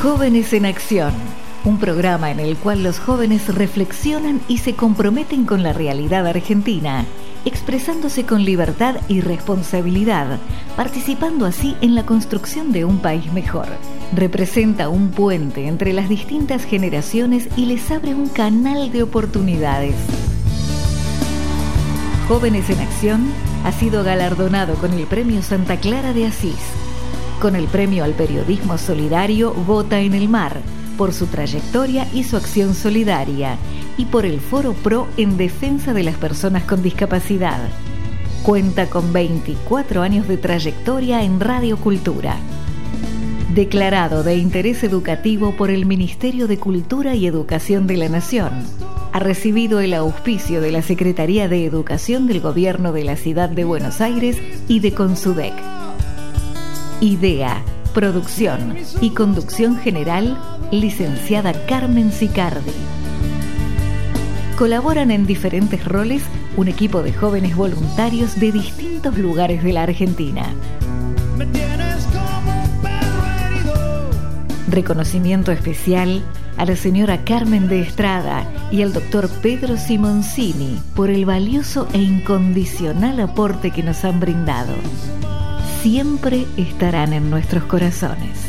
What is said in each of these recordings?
Jóvenes en Acción, un programa en el cual los jóvenes reflexionan y se comprometen con la realidad argentina, expresándose con libertad y responsabilidad, participando así en la construcción de un país mejor. Representa un puente entre las distintas generaciones y les abre un canal de oportunidades. Jóvenes en Acción ha sido galardonado con el Premio Santa Clara de Asís, con el Premio al Periodismo Solidario Vota en el Mar, por su trayectoria y su acción solidaria, y por el Foro Pro en defensa de las personas con discapacidad. Cuenta con 24 años de trayectoria en Radio Cultura. Declarado de interés educativo por el Ministerio de Cultura y Educación de la Nación. Ha recibido el auspicio de la Secretaría de Educación del Gobierno de la Ciudad de Buenos Aires y de Consudec. Idea, producción y conducción general, licenciada Carmen Sicardi. Colaboran en diferentes roles un equipo de jóvenes voluntarios de distintos lugares de la Argentina. Reconocimiento especial a la señora Carmen de Estrada y al doctor Pedro Simoncini por el valioso e incondicional aporte que nos han brindado. Siempre estarán en nuestros corazones.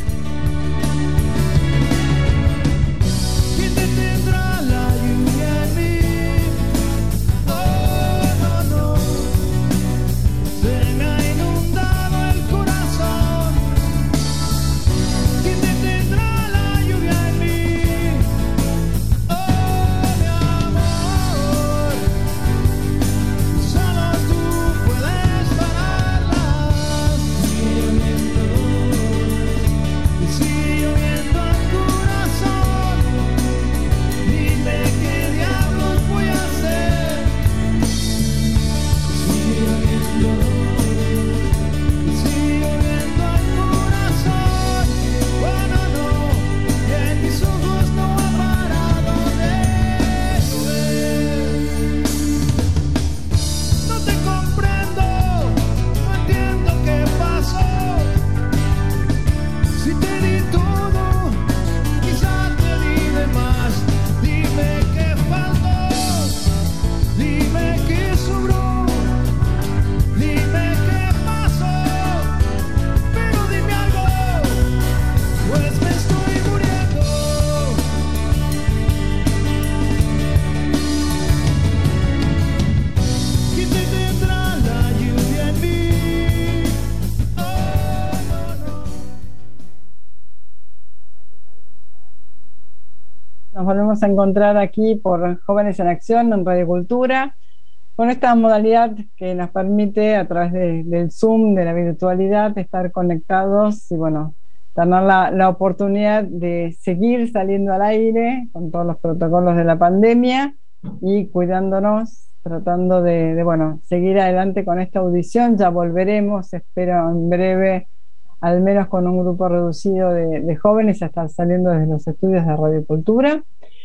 Nos volvemos a encontrar aquí por Jóvenes en Acción en Radio Cultura, con esta modalidad que nos permite a través del Zoom, de la virtualidad, estar conectados y bueno, tener la oportunidad de seguir saliendo al aire con todos los protocolos de la pandemia y cuidándonos, tratando de seguir adelante con esta audición. Ya volveremos, espero en breve, al menos con un grupo reducido de jóvenes, a estar saliendo desde los estudios de Radio Cultura.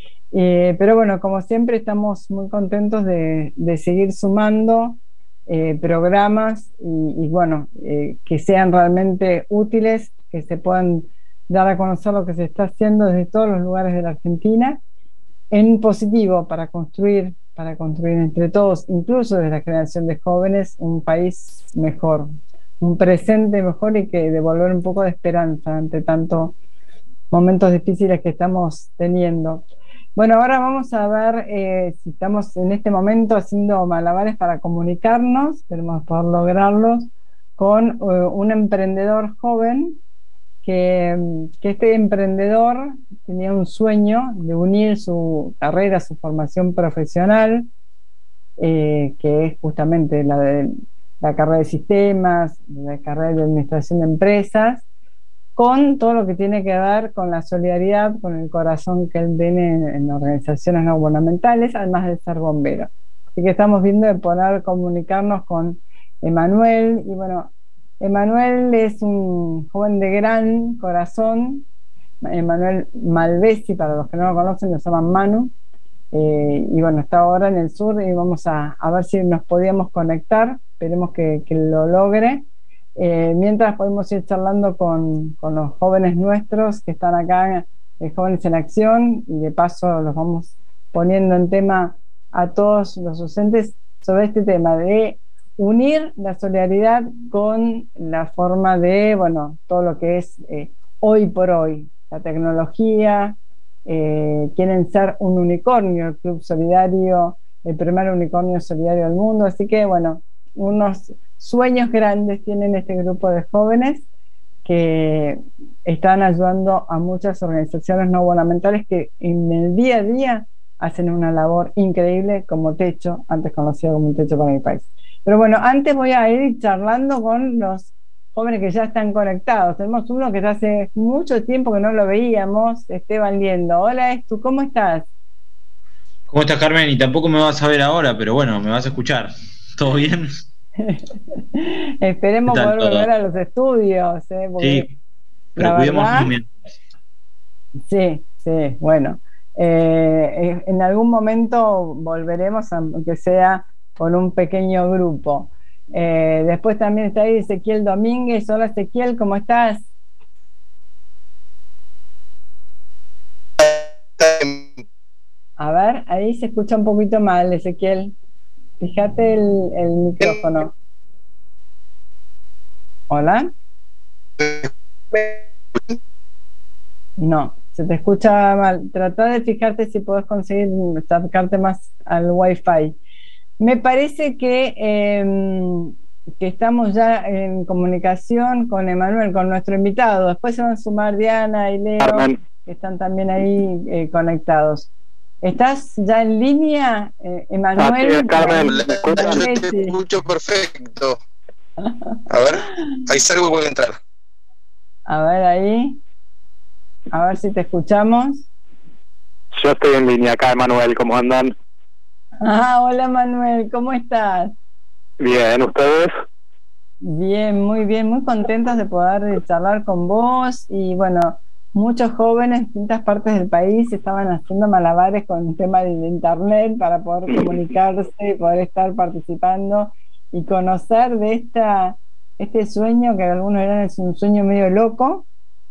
Pero bueno, como siempre estamos muy contentos de seguir sumando programas que sean realmente útiles, que se puedan dar a conocer lo que se está haciendo desde todos los lugares de la Argentina, en positivo para construir entre todos, incluso desde la generación de jóvenes, un país mejor, un presente mejor y que devolver un poco de esperanza ante tantos momentos difíciles que estamos teniendo. Bueno, ahora vamos a ver si estamos en este momento haciendo malabares para comunicarnos, esperemos poder lograrlos, con un emprendedor joven, que este emprendedor tenía un sueño de unir su carrera, su formación profesional, que es justamente la de la carrera de sistemas, la carrera de administración de empresas, con todo lo que tiene que ver con la solidaridad, con el corazón que él tiene en organizaciones no gubernamentales, además de ser bombero. Así que estamos viendo de poder comunicarnos con Emanuel, y bueno, Emanuel es un joven de gran corazón, Emanuel Malvesi, para los que no lo conocen, lo llaman Manu, y bueno, está ahora en el sur y vamos a ver si nos podíamos conectar, esperemos que lo logre. Mientras podemos ir charlando con los jóvenes nuestros que están acá, Jóvenes en Acción, y de paso los vamos poniendo en tema a todos los docentes sobre este tema de unir la solidaridad con la forma de, bueno, todo lo que es hoy por hoy, la tecnología. Quieren ser un unicornio, el Club Solidario, el primer unicornio solidario del mundo, así que bueno, unos sueños grandes tienen este grupo de jóvenes que están ayudando a muchas organizaciones no gubernamentales que en el día a día hacen una labor increíble como Techo, antes conocido como Techo para mi país. Pero bueno, antes voy a ir charlando con los jóvenes que ya están conectados. Tenemos uno que ya hace mucho tiempo que no lo veíamos, Esteban Liendo. Hola, Estu, ¿cómo estás? ¿Cómo estás, Carmen? Y tampoco me vas a ver ahora, pero bueno, me vas a escuchar. ¿Todo bien? ¿Qué Esperemos tal poder volver todo? a los estudios, porque Sí, la pero cuidémonos verdad, mientras. sí, sí, bueno. En algún momento volveremos, aunque sea con un pequeño grupo. Después también está ahí Ezequiel Domínguez. Hola Ezequiel, ¿cómo estás? A ver, ahí se escucha un poquito mal, Ezequiel. Fíjate el micrófono. Hola. No, se te escucha mal. Trata de fijarte si puedes conseguir acercarte más al Wi-Fi. Me parece que estamos ya en comunicación con Emanuel, con nuestro invitado. Después se van a sumar Diana y Leo, Carmen. que están también ahí conectados. ¿Estás ya en línea, Así es, Emanuel? Carmen, ¿me escuchan? Yo Emanuel, te sí. escucho perfecto. A ver, ahí salgo y voy a entrar. A ver ahí, a ver si te escuchamos. Yo estoy en línea acá, Emanuel, ¿cómo andan? Ah, hola Manuel, ¿cómo estás? Bien, ¿ustedes? Bien, muy contentos de poder charlar con vos y bueno, muchos jóvenes en distintas partes del país estaban haciendo malabares con el tema de internet para poder comunicarse y poder estar participando y conocer de este sueño que algunos eran es un sueño medio loco,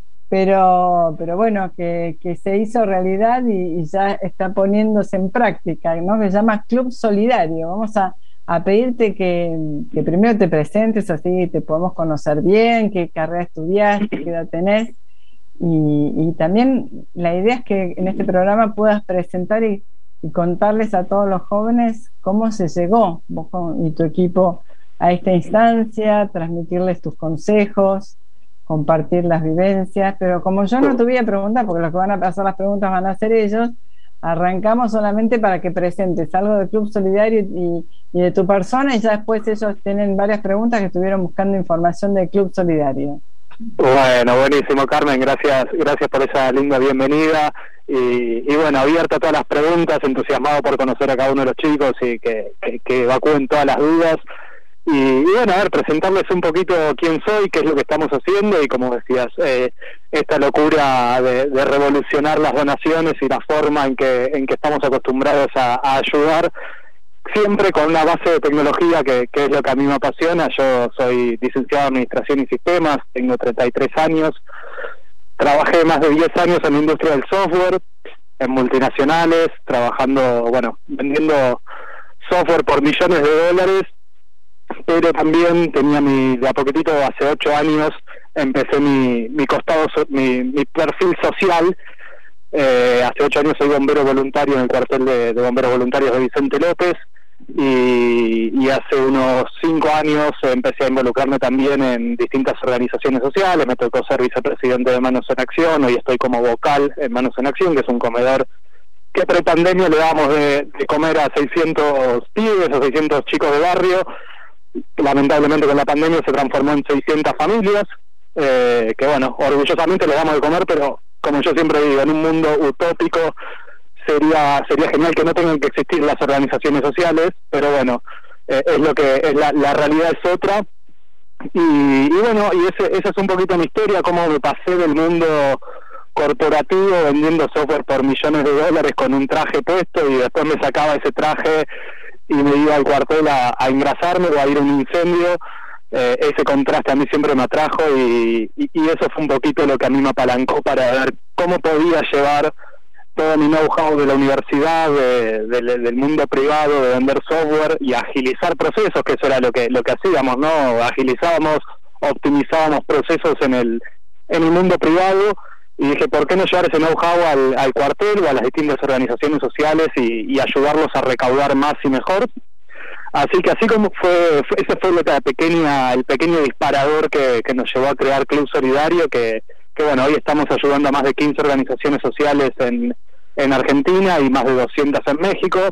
pero bueno, que se hizo realidad y ya está poniéndose en práctica, ¿no? Que se llama Club Solidario. Vamos a pedirte que primero te presentes, así te podemos conocer bien, qué carrera estudiaste, qué edad tenés, y también la idea es que en este programa puedas presentar y contarles a todos los jóvenes cómo se llegó y tu equipo a esta instancia, transmitirles tus consejos, compartir las vivencias, pero como yo no te voy a preguntar, porque los que van a hacer las preguntas van a ser ellos, arrancamos solamente para que presentes algo del Club Solidario y de tu persona, y ya después ellos tienen varias preguntas que estuvieron buscando información del Club Solidario. Bueno, buenísimo, Carmen, gracias por esa linda bienvenida y bueno, abierto a todas las preguntas, entusiasmado por conocer a cada uno de los chicos y que evacúen todas las dudas. Y bueno, a ver, presentarles un poquito quién soy, qué es lo que estamos haciendo y como decías, esta locura de revolucionar las donaciones y la forma en que estamos acostumbrados a ayudar, siempre con una base de tecnología que es lo que a mí me apasiona. Yo soy licenciado en Administración y Sistemas, tengo 33 años, trabajé más de 10 años en la industria del software, en multinacionales, trabajando, bueno, vendiendo software por millones de dólares, pero también tenía de a poquitito, hace 8 años, empecé mi costado, mi perfil social. Hace 8 años soy bombero voluntario en el cuartel de bomberos voluntarios de Vicente López y hace unos 5 años empecé a involucrarme también en distintas organizaciones sociales. Me tocó ser vicepresidente de Manos en Acción, hoy estoy como vocal en Manos en Acción, que es un comedor que pre-pandemia le damos de comer a 600 pibes o 600 chicos de barrio. Lamentablemente con la pandemia se transformó en 600 familias, que bueno, orgullosamente les damos de comer, pero como yo siempre digo, en un mundo utópico sería genial que no tengan que existir las organizaciones sociales, pero bueno, es lo que es, la realidad es otra. Y bueno, y esa es un poquito mi historia, cómo me pasé del mundo corporativo vendiendo software por millones de dólares con un traje puesto y después me sacaba ese traje y me iba al cuartel a engrasarme o a ir a un incendio, ese contraste a mí siempre me atrajo y eso fue un poquito lo que a mí me apalancó para ver cómo podía llevar todo mi know-how de la universidad, del mundo privado, de vender software y agilizar procesos, que eso era lo que hacíamos, ¿no? Agilizábamos, optimizábamos procesos en el mundo privado, y dije, ¿por qué no llevar ese know-how al cuartel o a las distintas organizaciones sociales y ayudarlos a recaudar más y mejor? Así que así como ese fue el pequeño disparador que nos llevó a crear Club Solidario, que bueno, hoy estamos ayudando a más de 15 organizaciones sociales en Argentina y más de 200 en México,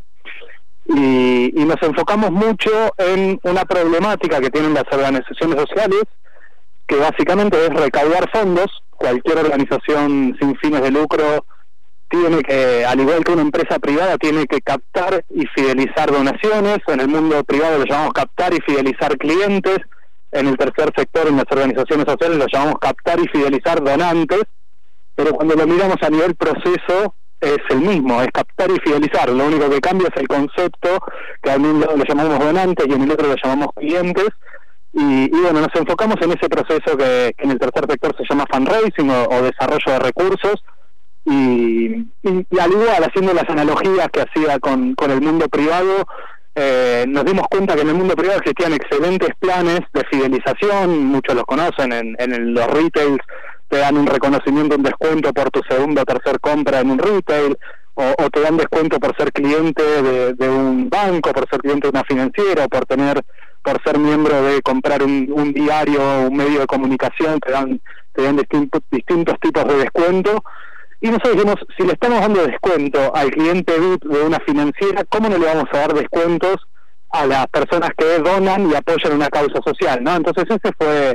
y nos enfocamos mucho en una problemática que tienen las organizaciones sociales, que básicamente es recaudar fondos. Cualquier organización sin fines de lucro tiene que, al igual que una empresa privada, tiene que captar y fidelizar donaciones. En el mundo privado lo llamamos captar y fidelizar clientes. En el tercer sector, en las organizaciones sociales, lo llamamos captar y fidelizar donantes. Pero cuando lo miramos a nivel proceso, es el mismo, es captar y fidelizar. Lo único que cambia es el concepto, que en un lado lo llamamos donantes y en el otro lo llamamos clientes. Y bueno, nos enfocamos en ese proceso que en el tercer sector se llama fundraising o desarrollo de recursos. Y al igual, haciendo las analogías que hacía con el mundo privado, nos dimos cuenta que en el mundo privado existían excelentes planes de fidelización. Muchos los conocen, en los retails te dan un reconocimiento, un descuento por tu segunda o tercer compra en un retail, o te dan descuento por ser cliente de un banco, por ser cliente de una financiera, o por ser miembro de comprar un diario, un medio de comunicación, te dan distintos tipos de descuento. Y nosotros dijimos, si le estamos dando descuento al cliente VIP de una financiera, ¿cómo no le vamos a dar descuentos a las personas que donan y apoyan una causa social, ¿no? Entonces ese fue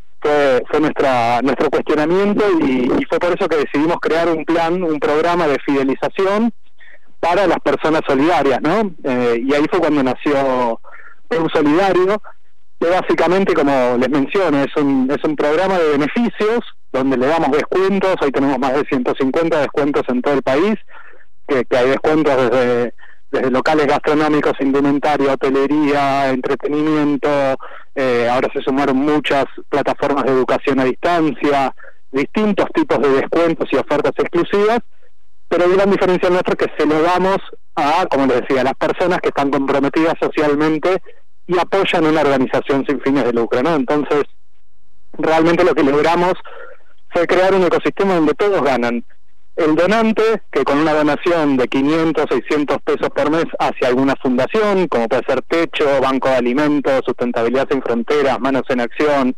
nuestro cuestionamiento, y fue por eso que decidimos crear un programa de fidelización para las personas solidarias, ¿no? Y ahí fue cuando nació Club Solidario, que básicamente, como les menciono, es un programa de beneficios donde le damos descuentos. Hoy tenemos más de 150 descuentos en todo el país, que hay descuentos desde locales gastronómicos, indumentaria, hotelería, entretenimiento. Ahora se sumaron muchas plataformas de educación a distancia, distintos tipos de descuentos y ofertas exclusivas, pero la gran diferencia nuestra es que se lo damos a, como les decía, a las personas que están comprometidas socialmente y apoyan una organización sin fines de lucro, ¿no? Entonces, realmente lo que logramos fue crear un ecosistema donde todos ganan. El donante, que con una donación de 500, 600 pesos por mes hacia alguna fundación, como puede ser Techo, Banco de Alimentos, Sustentabilidad Sin Fronteras, Manos en Acción,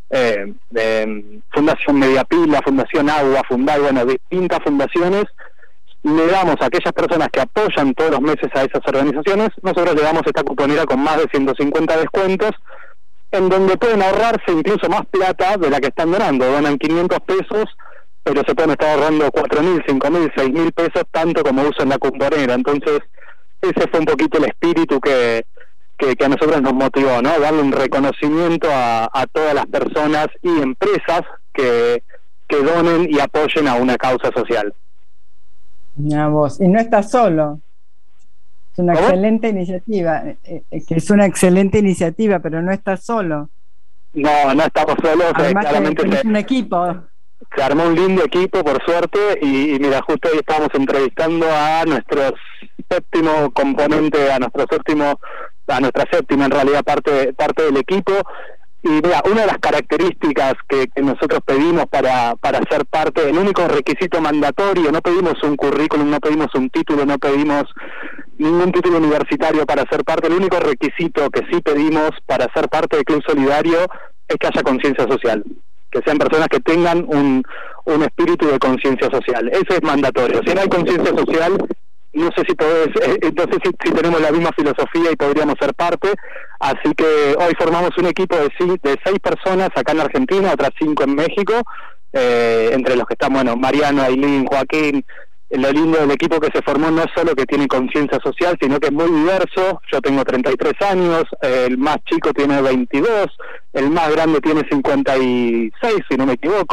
Fundación Mediapila, Fundación Agua, Fundai, bueno, distintas fundaciones, le damos a aquellas personas que apoyan todos los meses a esas organizaciones, nosotros le damos esta cuponera con más de 150 descuentos, en donde pueden ahorrarse incluso más plata de la que están donando. Donan 500 pesos, pero se pueden estar ahorrando 4.000, 5.000, 6.000 pesos, tanto como usan la cuponera. Entonces, ese fue un poquito el espíritu que a nosotros nos motivó, ¿no? Darle un reconocimiento a todas las personas y empresas que donen y apoyen a una causa social. Mira vos, y no estás solo. Es una excelente iniciativa, que es una excelente iniciativa, pero no estás solo. No estamos solos. Además, claramente es un equipo. Se armó un lindo equipo, por suerte, y mira, justo hoy estábamos entrevistando a nuestro séptimo componente, a nuestra séptima en realidad parte del equipo. Y mira, una de las características que nosotros pedimos para ser parte, el único requisito mandatorio, no pedimos un currículum, no pedimos un título, no pedimos ningún título universitario para ser parte, el único requisito que sí pedimos para ser parte del Club Solidario es que haya conciencia social, que sean personas que tengan un espíritu de conciencia social. Eso es mandatorio. Si no hay conciencia social, no sé si tenemos la misma filosofía y podríamos ser parte. Así que hoy formamos un equipo de 6 personas acá en Argentina, otras 5 en México, entre los que están, bueno, Mariano, Ailín, Joaquín. Lo lindo del equipo que se formó no es solo que tiene conciencia social, sino que es muy diverso. Yo tengo 33 años, el más chico tiene 22, el más grande tiene 56, si no me equivoco,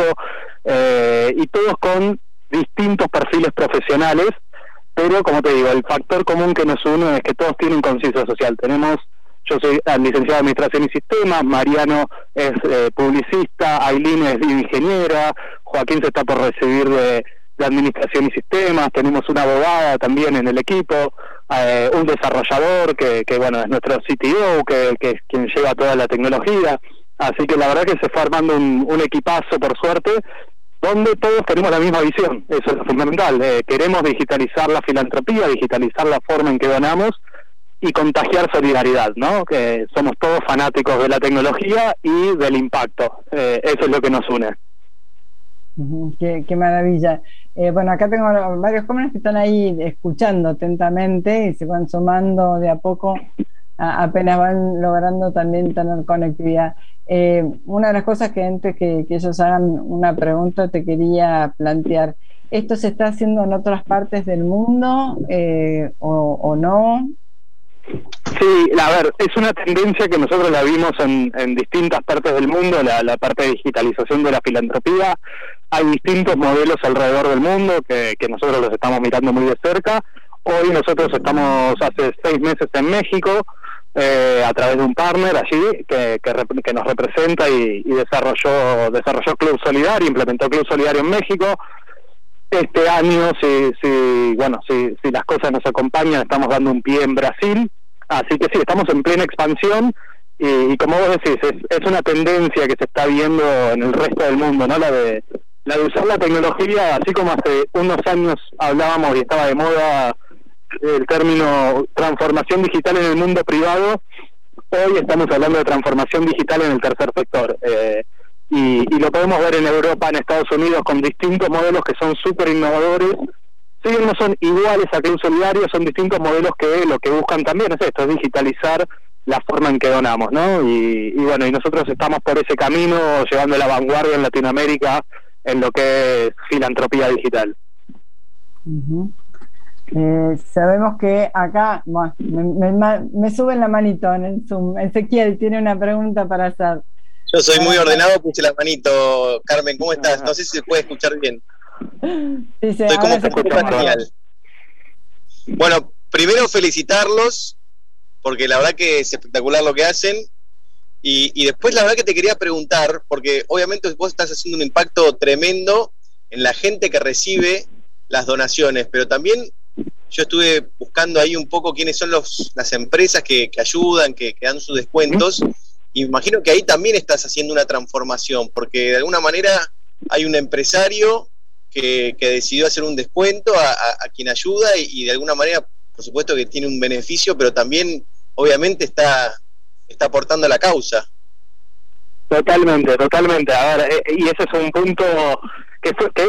y todos con distintos perfiles profesionales, pero como te digo, el factor común que nos une es que todos tienen conciencia social. Tenemos Yo soy licenciado en Administración y Sistemas, Mariano es publicista, Ailín es ingeniera, Joaquín se está por recibir de Administración y Sistemas, tenemos una abogada también en el equipo, un desarrollador que bueno, es nuestro CTO, que es quien lleva toda la tecnología, así que la verdad que se fue armando un equipazo, por suerte, donde todos tenemos la misma visión. Eso es lo fundamental. Queremos digitalizar la filantropía, digitalizar la forma en que donamos y contagiar solidaridad, ¿no? Que somos todos fanáticos de la tecnología y del impacto. Eso es lo que nos une. Qué maravilla. Bueno, acá tengo varios jóvenes que están ahí escuchando atentamente y se van sumando de a poco, apenas van logrando también tener conectividad. Una de las cosas que antes que ellos hagan una pregunta te quería plantear, ¿esto se está haciendo en otras partes del mundo o no? Sí, a ver, es una tendencia que nosotros la vimos en distintas partes del mundo, la parte de digitalización de la filantropía. Hay distintos modelos alrededor del mundo que nosotros los estamos mirando muy de cerca. Hoy nosotros estamos hace 6 meses en México, a través de un partner allí que nos representa y desarrolló Club Solidario, implementó Club Solidario en México. Este año, si las cosas nos acompañan, estamos dando un pie en Brasil, así que sí, estamos en plena expansión y como vos decís, es una tendencia que se está viendo en el resto del mundo, ¿no? La de usar la tecnología, así como hace unos años hablábamos y estaba de moda el término transformación digital en el mundo privado, hoy estamos hablando de transformación digital en el tercer sector. Y lo podemos ver en Europa, en Estados Unidos, con distintos modelos que son súper innovadores. Si bien no son iguales a Club Solidario, son distintos modelos que lo que buscan también es esto, es digitalizar la forma en que donamos, ¿no? Y bueno, y nosotros estamos por ese camino, llevando la vanguardia en Latinoamérica en lo que es filantropía digital. Sabemos que acá me suben la manito en el Zoom. Ezequiel tiene una pregunta para hacer. Yo soy muy ordenado, puse la manito. Carmen, ¿cómo estás? No sé si se puede escuchar bien. Dice, estoy como genial. Bueno, primero felicitarlos, porque la verdad que es espectacular lo que hacen. Y después la verdad que te quería preguntar, porque obviamente vos estás haciendo un impacto tremendo en la gente que recibe las donaciones, pero también yo estuve buscando ahí un poco quiénes son las empresas que ayudan, que dan sus descuentos. Y imagino que ahí también estás haciendo una transformación, porque de alguna manera hay un empresario que decidió hacer un descuento a quien ayuda y de alguna manera, por supuesto que tiene un beneficio, pero también obviamente está aportando a la causa. Totalmente. A ver, y ese es un punto que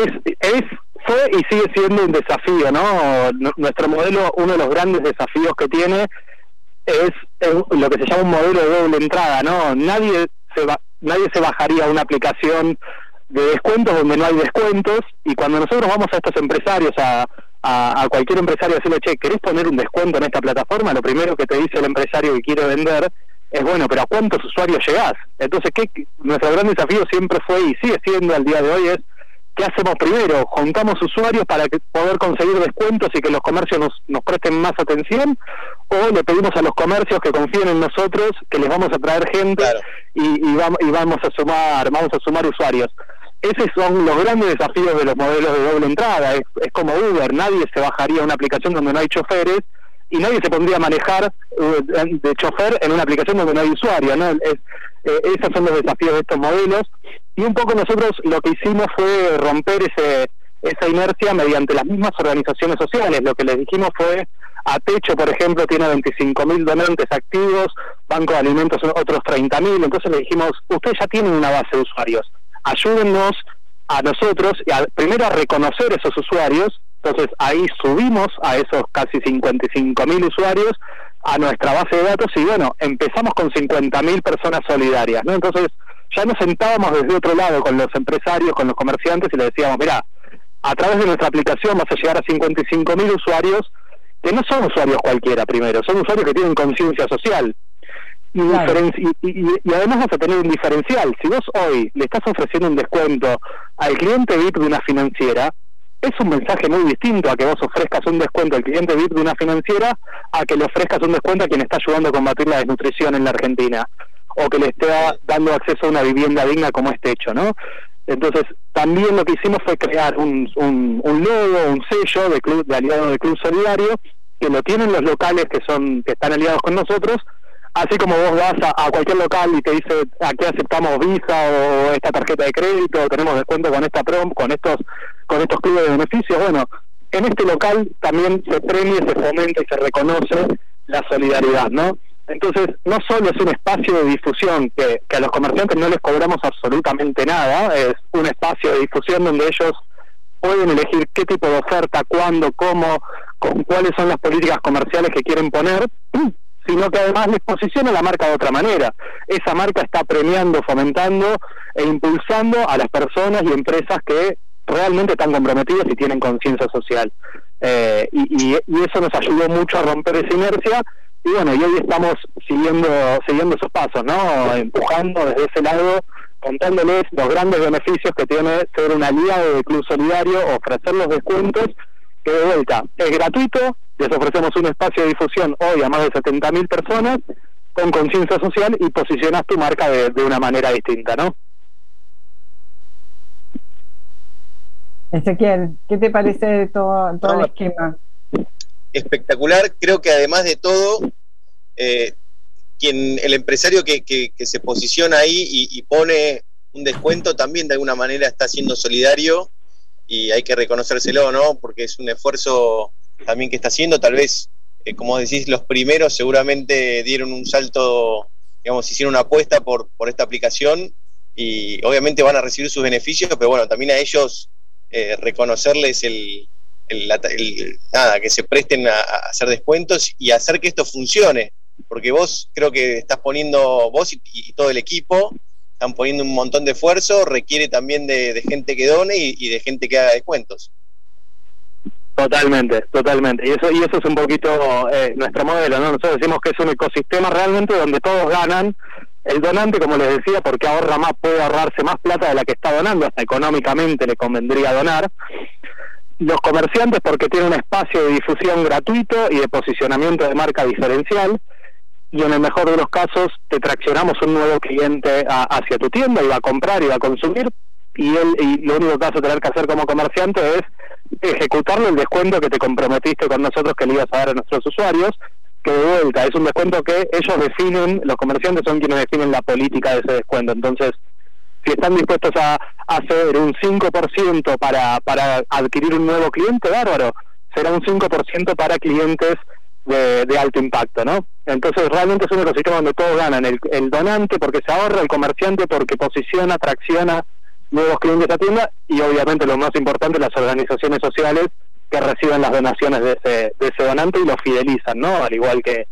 fue y sigue siendo un desafío, ¿no? Nuestro modelo, uno de los grandes desafíos que tiene es lo que se llama un modelo de doble entrada, ¿no? Nadie se bajaría a una aplicación de descuentos donde no hay descuentos, y cuando nosotros vamos a estos empresarios, a cualquier empresario, decirle, che, ¿querés poner un descuento en esta plataforma? Lo primero que te dice el empresario que quiere vender es, bueno, pero ¿a cuántos usuarios llegás? Entonces, nuestro gran desafío siempre fue y sigue siendo al día de hoy es, ¿qué hacemos primero? ¿Juntamos usuarios para poder conseguir descuentos y que los comercios nos presten más atención? ¿O le pedimos a los comercios que confíen en nosotros, que les vamos a traer gente? Claro. y vamos a sumar usuarios? Esos son los grandes desafíos de los modelos de doble entrada. Es como Uber, nadie se bajaría a una aplicación donde no hay choferes y nadie se pondría a manejar de chofer en una aplicación donde no hay usuario, ¿no? Esos son los desafíos de estos modelos, y un poco nosotros lo que hicimos fue romper esa inercia mediante las mismas organizaciones sociales. Lo que les dijimos fue, Atecho, por ejemplo, tiene 25.000 donantes activos, Banco de Alimentos otros 30.000, entonces le dijimos, ustedes ya tienen una base de usuarios, ayúdennos a nosotros primero a reconocer esos usuarios. Entonces ahí subimos a esos casi 55.000 usuarios a nuestra base de datos y bueno, empezamos con 50.000 personas solidarias, ¿no? Entonces ya nos sentábamos desde otro lado con los empresarios, con los comerciantes y les decíamos, mirá, a través de nuestra aplicación vas a llegar a 55.000 usuarios que no son usuarios cualquiera primero, son usuarios que tienen conciencia social. Claro. Y además vas a tener un diferencial. Si vos hoy le estás ofreciendo un descuento al cliente VIP de una financiera, es un mensaje muy distinto a que vos ofrezcas un descuento al cliente VIP de una financiera a que le ofrezcas un descuento a quien está ayudando a combatir la desnutrición en la Argentina, o que le esté dando acceso a una vivienda digna como este hecho, ¿no? Entonces, también lo que hicimos fue crear un logo, un sello de aliado del Club Solidario, que lo tienen los locales que están aliados con nosotros, así como vos vas a cualquier local y te dice, aquí aceptamos Visa o esta tarjeta de crédito, o tenemos descuento con esta con estos clubes de beneficios. Bueno, en este local también se premia, se fomenta y se reconoce la solidaridad, ¿no? Entonces, no solo es un espacio de difusión que a los comerciantes no les cobramos absolutamente nada, es un espacio de difusión donde ellos pueden elegir qué tipo de oferta, cuándo, cómo, con cuáles son las políticas comerciales que quieren poner, sino que además les posiciona la marca de otra manera. Esa marca está premiando, fomentando e impulsando a las personas y empresas que realmente están comprometidas y tienen conciencia social. Y eso nos ayudó mucho a romper esa inercia. Y bueno, y hoy estamos siguiendo esos pasos, ¿no? Empujando desde ese lado, contándoles los grandes beneficios que tiene ser un aliado del Club Solidario, ofrecer los descuentos, que de vuelta es gratuito. Les ofrecemos un espacio de difusión hoy a más de 70.000 personas con conciencia social y posicionas tu marca de una manera distinta, ¿no? Ezequiel, ¿qué te parece todo el esquema? Espectacular. Creo que además de todo, el empresario que se posiciona ahí y pone un descuento también de alguna manera está siendo solidario, y hay que reconocérselo, ¿no? Porque es un esfuerzo también que está haciendo. Tal vez, como decís, los primeros seguramente dieron un salto, digamos, hicieron una apuesta por esta aplicación, y obviamente van a recibir sus beneficios, pero bueno, también a ellos reconocerles nada, que se presten a hacer descuentos y hacer que esto funcione, porque vos creo que estás poniendo, vos y todo el equipo están poniendo un montón de esfuerzo, requiere también de gente que done y de gente que haga descuentos. Totalmente. Y eso es un poquito nuestro modelo, ¿no? Nosotros decimos que es un ecosistema realmente donde todos ganan. El donante, como les decía, porque ahorra más, puede ahorrarse más plata de la que está donando, hasta económicamente le convendría donar. Los comerciantes, porque tienen un espacio de difusión gratuito y de posicionamiento de marca diferencial, y en el mejor de los casos te traccionamos un nuevo cliente hacia tu tienda, y va a comprar y va a consumir, y lo único que vas a tener que hacer como comerciante es ejecutarle el descuento que te comprometiste con nosotros que le ibas a dar a nuestros usuarios, que de vuelta es un descuento que ellos definen. Los comerciantes son quienes definen la política de ese descuento. Entonces, si están dispuestos a hacer un 5% para adquirir un nuevo cliente, bárbaro, será un 5% para clientes de alto impacto, ¿no? Entonces realmente es un ecosistema donde todos ganan, el donante porque se ahorra, el comerciante porque posiciona, tracciona nuevos clientes a tienda, y obviamente lo más importante, las organizaciones sociales que reciben las donaciones de ese donante y lo fidelizan, ¿no? Al igual que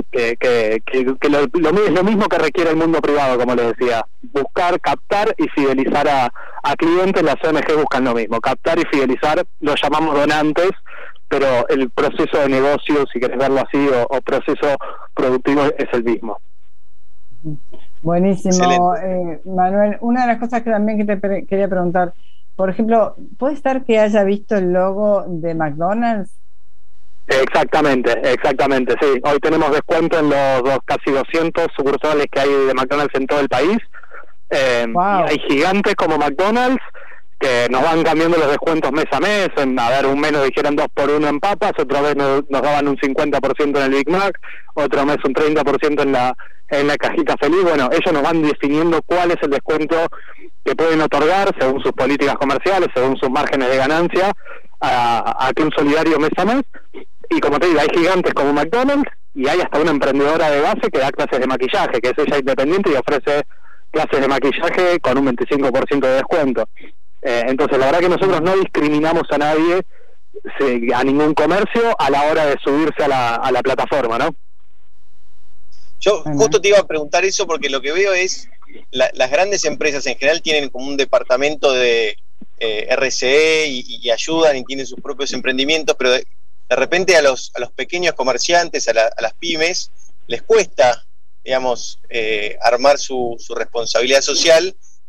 es lo mismo que requiere el mundo privado, como les decía, buscar, captar y fidelizar a clientes. Las ONG buscan lo mismo, captar y fidelizar, lo llamamos donantes, pero el proceso de negocio, si querés verlo así, o proceso productivo es el mismo. Buenísimo, Manuel. Una de las cosas que también te quería preguntar, por ejemplo, ¿puede ser que haya visto el logo de McDonald's? Exactamente, sí. Hoy tenemos descuento en los casi 200 sucursales que hay de McDonald's en todo el país. Wow. Y hay gigantes como McDonald's que nos van cambiando los descuentos mes a mes. Un mes nos dijeron 2x1 en papas, otra vez nos daban un 50% en el Big Mac, otro mes un 30% en la cajita feliz. Bueno, ellos nos van definiendo cuál es el descuento que pueden otorgar según sus políticas comerciales, según sus márgenes de ganancia a Club Solidario mes a mes. Y como te digo, hay gigantes como McDonald's, y hay hasta una emprendedora de base que da clases de maquillaje, que es ella independiente y ofrece clases de maquillaje con un 25% de descuento. Entonces, la verdad que nosotros no discriminamos a nadie, a ningún comercio, a la hora de subirse a la plataforma, ¿no? Yo justo te iba a preguntar eso, porque lo que veo es las grandes empresas en general tienen como un departamento de RCE y ayudan y tienen sus propios emprendimientos, pero de repente a los pequeños comerciantes, a las pymes, les cuesta, digamos, armar su responsabilidad social,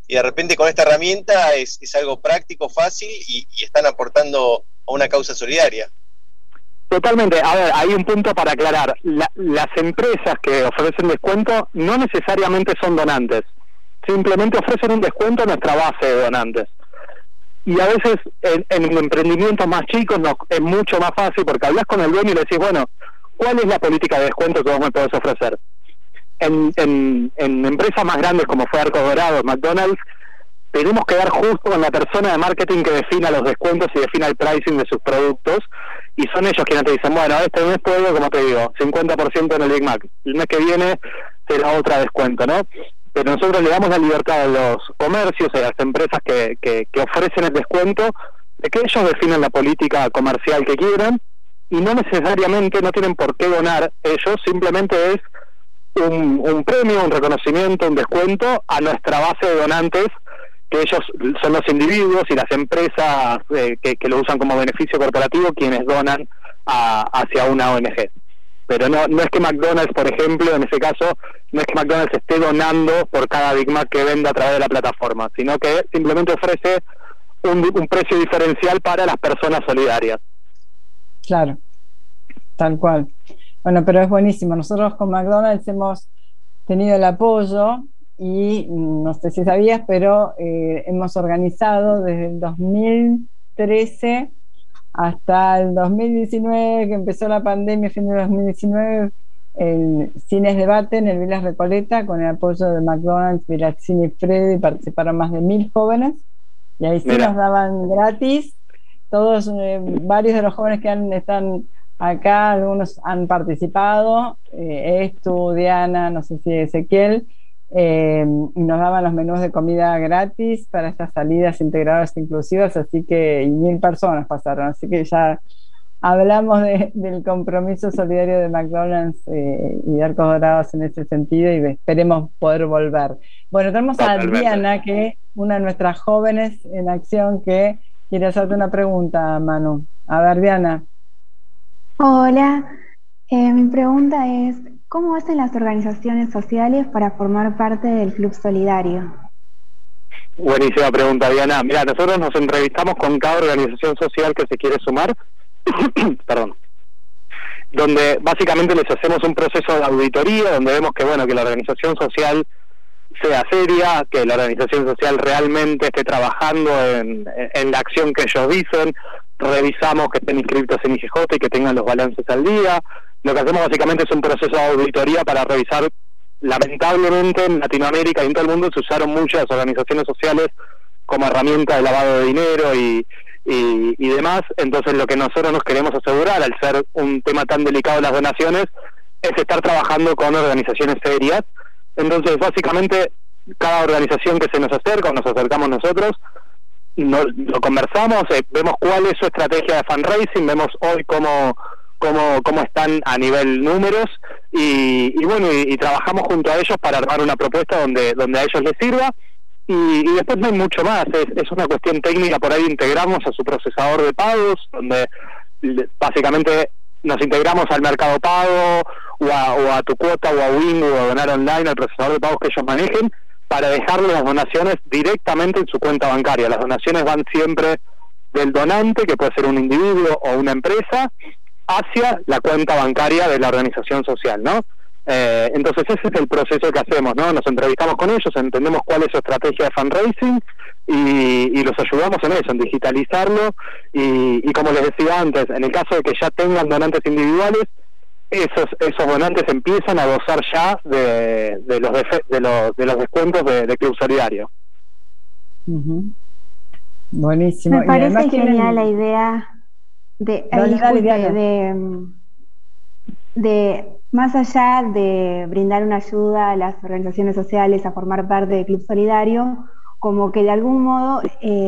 y de repente con esta herramienta es algo práctico, fácil, y están aportando a una causa solidaria. Totalmente. A ver, hay un punto para aclarar. Las empresas que ofrecen descuento no necesariamente son donantes. Simplemente ofrecen un descuento a nuestra base de donantes. Y a veces en emprendimientos más chicos es mucho más fácil, porque hablas con el dueño y le decís, bueno, ¿cuál es la política de descuento que vos me podés ofrecer? En empresas más grandes como fue Arcos Dorados, McDonald's, tenemos que dar justo con la persona de marketing que defina los descuentos y defina el pricing de sus productos, y son ellos quienes te dicen, bueno, este mes puedo, como te digo, 50% en el Big Mac, el mes que viene será otra descuento, ¿no? Pero nosotros le damos la libertad a los comercios y a las empresas que ofrecen el descuento, de que ellos definan la política comercial que quieran, y no necesariamente, no tienen por qué donar ellos, simplemente es un premio, un reconocimiento, un descuento a nuestra base de donantes, que ellos son los individuos y las empresas que lo usan como beneficio corporativo quienes donan hacia una ONG. Pero no es que McDonald's, por ejemplo, en ese caso, no es que McDonald's esté donando por cada Big Mac que venda a través de la plataforma, sino que simplemente ofrece un precio diferencial para las personas solidarias. Claro, tal cual. Bueno, pero es buenísimo. Nosotros con McDonald's hemos tenido el apoyo y no sé si sabías, pero hemos organizado desde el 2013 hasta el 2019, que empezó la pandemia, fin de 2019, el Cines Debate en el Vilas Recoleta, con el apoyo de McDonald's, Virazzini y Freddy, participaron más de 1.000 jóvenes, y ahí sí nos daban gratis, todos, varios de los jóvenes que están acá, algunos han participado, Estu, Diana, no sé si Ezequiel, y nos daban los menús de comida gratis para estas salidas integradas inclusivas, así que 1.000 personas pasaron, así que ya hablamos del compromiso solidario de McDonald's y de Arcos Dorados en ese sentido, y esperemos poder volver. Bueno, tenemos a Diana, que es una de nuestras jóvenes en acción, que quiere hacerte una pregunta, Manu. A ver, Diana. Hola, mi pregunta es, ¿cómo hacen las organizaciones sociales para formar parte del Club Solidario? Buenísima pregunta, Diana. Mira, nosotros nos entrevistamos con cada organización social que se quiere sumar, perdón, donde básicamente les hacemos un proceso de auditoría, donde vemos que, bueno, que la organización social sea seria, que la organización social realmente esté trabajando en la acción que ellos dicen. Revisamos que estén inscritos en IGJ y que tengan los balances al día. Lo que hacemos básicamente es un proceso de auditoría para revisar. Lamentablemente en Latinoamérica y en todo el mundo se usaron muchas organizaciones sociales como herramienta de lavado de dinero y demás. Entonces lo que nosotros nos queremos asegurar, al ser un tema tan delicado las donaciones, es estar trabajando con organizaciones serias. Entonces básicamente cada organización que se nos acerca o nos acercamos nosotros, lo conversamos, vemos cuál es su estrategia de fundraising, vemos hoy cómo están a nivel números y bueno, y trabajamos junto a ellos para armar una propuesta donde a ellos les sirva, y después no hay mucho más, es una cuestión técnica. Por ahí integramos a su procesador de pagos, donde básicamente nos integramos al Mercado Pago o a Tu Cuota o a Wingo o a Donar Online, al procesador de pagos que ellos manejen, para dejarle las donaciones directamente en su cuenta bancaria. Las donaciones van siempre del donante, que puede ser un individuo o una empresa, hacia la cuenta bancaria de la organización social, ¿no? Entonces ese es el proceso que hacemos, ¿no? Nos entrevistamos con ellos, entendemos cuál es su estrategia de fundraising y los ayudamos en eso, en digitalizarlo, y como les decía antes, en el caso de que ya tengan donantes individuales, esos donantes empiezan a gozar ya de los descuentos de Club Solidario. Uh-huh. Buenísimo. Me parece genial la idea de más allá de brindar una ayuda a las organizaciones sociales a formar parte del Club Solidario, como que de algún modo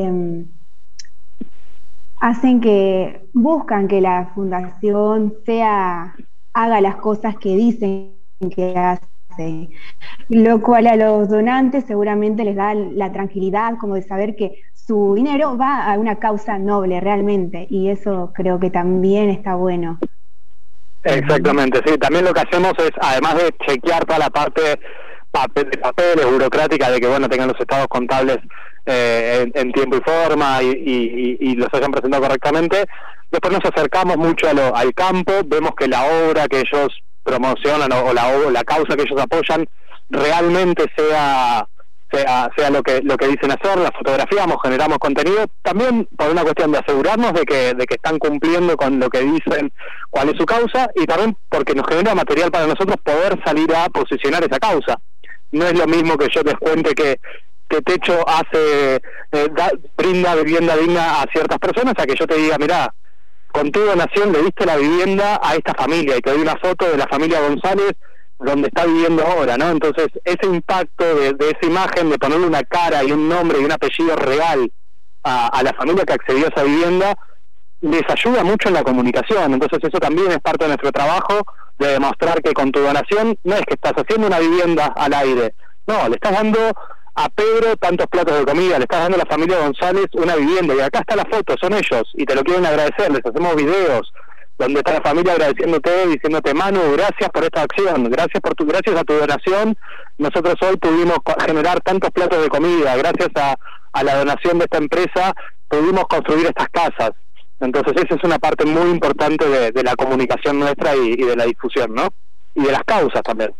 buscan que la fundación haga las cosas que dicen que hace, lo cual a los donantes seguramente les da la tranquilidad como de saber que su dinero va a una causa noble realmente, y eso creo que también está bueno. Exactamente, sí. También lo que hacemos es, además de chequear toda la parte papeles burocráticas de que bueno tengan los estados contables en tiempo y forma y los hayan presentado correctamente. Después nos acercamos mucho al campo, vemos que la obra que ellos promocionan o la causa que ellos apoyan realmente sea lo que dicen hacer, la fotografiamos, generamos contenido, también por una cuestión de asegurarnos de que están cumpliendo con lo que dicen, cuál es su causa, y también porque nos genera material para nosotros poder salir a posicionar esa causa. No es lo mismo que yo les cuente que Techo brinda vivienda digna a ciertas personas, a que yo te diga, mirá, con tu donación le diste la vivienda a esta familia, y te doy una foto de la familia González donde está viviendo ahora, ¿no? Entonces, ese impacto de esa imagen, de ponerle una cara y un nombre y un apellido real a la familia que accedió a esa vivienda, les ayuda mucho en la comunicación. Entonces, eso también es parte de nuestro trabajo, de demostrar que con tu donación no es que estás haciendo una vivienda al aire, no, le estás dando a Pedro tantos platos de comida, le estás dando a la familia González una vivienda, y acá está la foto, son ellos, y te lo quieren agradecer, les hacemos videos donde está la familia agradeciéndote, diciéndote, Manu, gracias por esta acción, gracias a tu donación, nosotros hoy pudimos generar tantos platos de comida, gracias a la donación de esta empresa pudimos construir estas casas. Entonces esa es una parte muy importante de la comunicación nuestra y de la difusión, ¿no? Y de las causas también.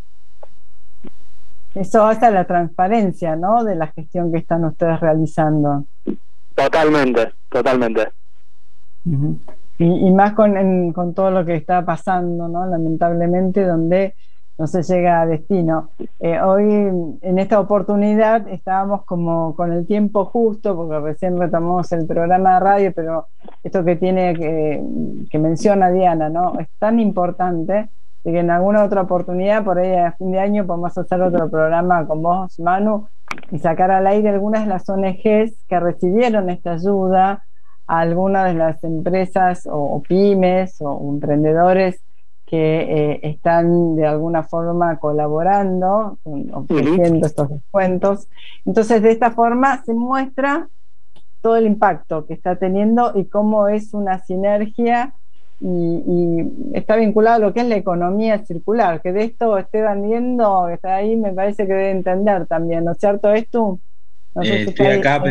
Eso hace la transparencia, ¿no?, de la gestión que están ustedes realizando. Totalmente. Uh-huh. Y más con todo lo que está pasando, ¿no?, lamentablemente, donde no se llega a destino. Hoy, en esta oportunidad, estábamos como con el tiempo justo, porque recién retomamos el programa de radio, pero esto que menciona Diana, ¿no?, es tan importante de que en alguna otra oportunidad, por ahí a fin de año, podemos hacer otro programa con vos, Manu, y sacar al aire algunas de las ONGs que recibieron esta ayuda, a algunas de las empresas o pymes o emprendedores que están de alguna forma colaborando, ofreciendo estos descuentos. Entonces, de esta forma se muestra todo el impacto que está teniendo y cómo es una sinergia y está vinculado a lo que es la economía circular, que de esto Esteban viendo, que está ahí, me parece que debe entender también, ¿no es cierto esto? No sé si estoy acá,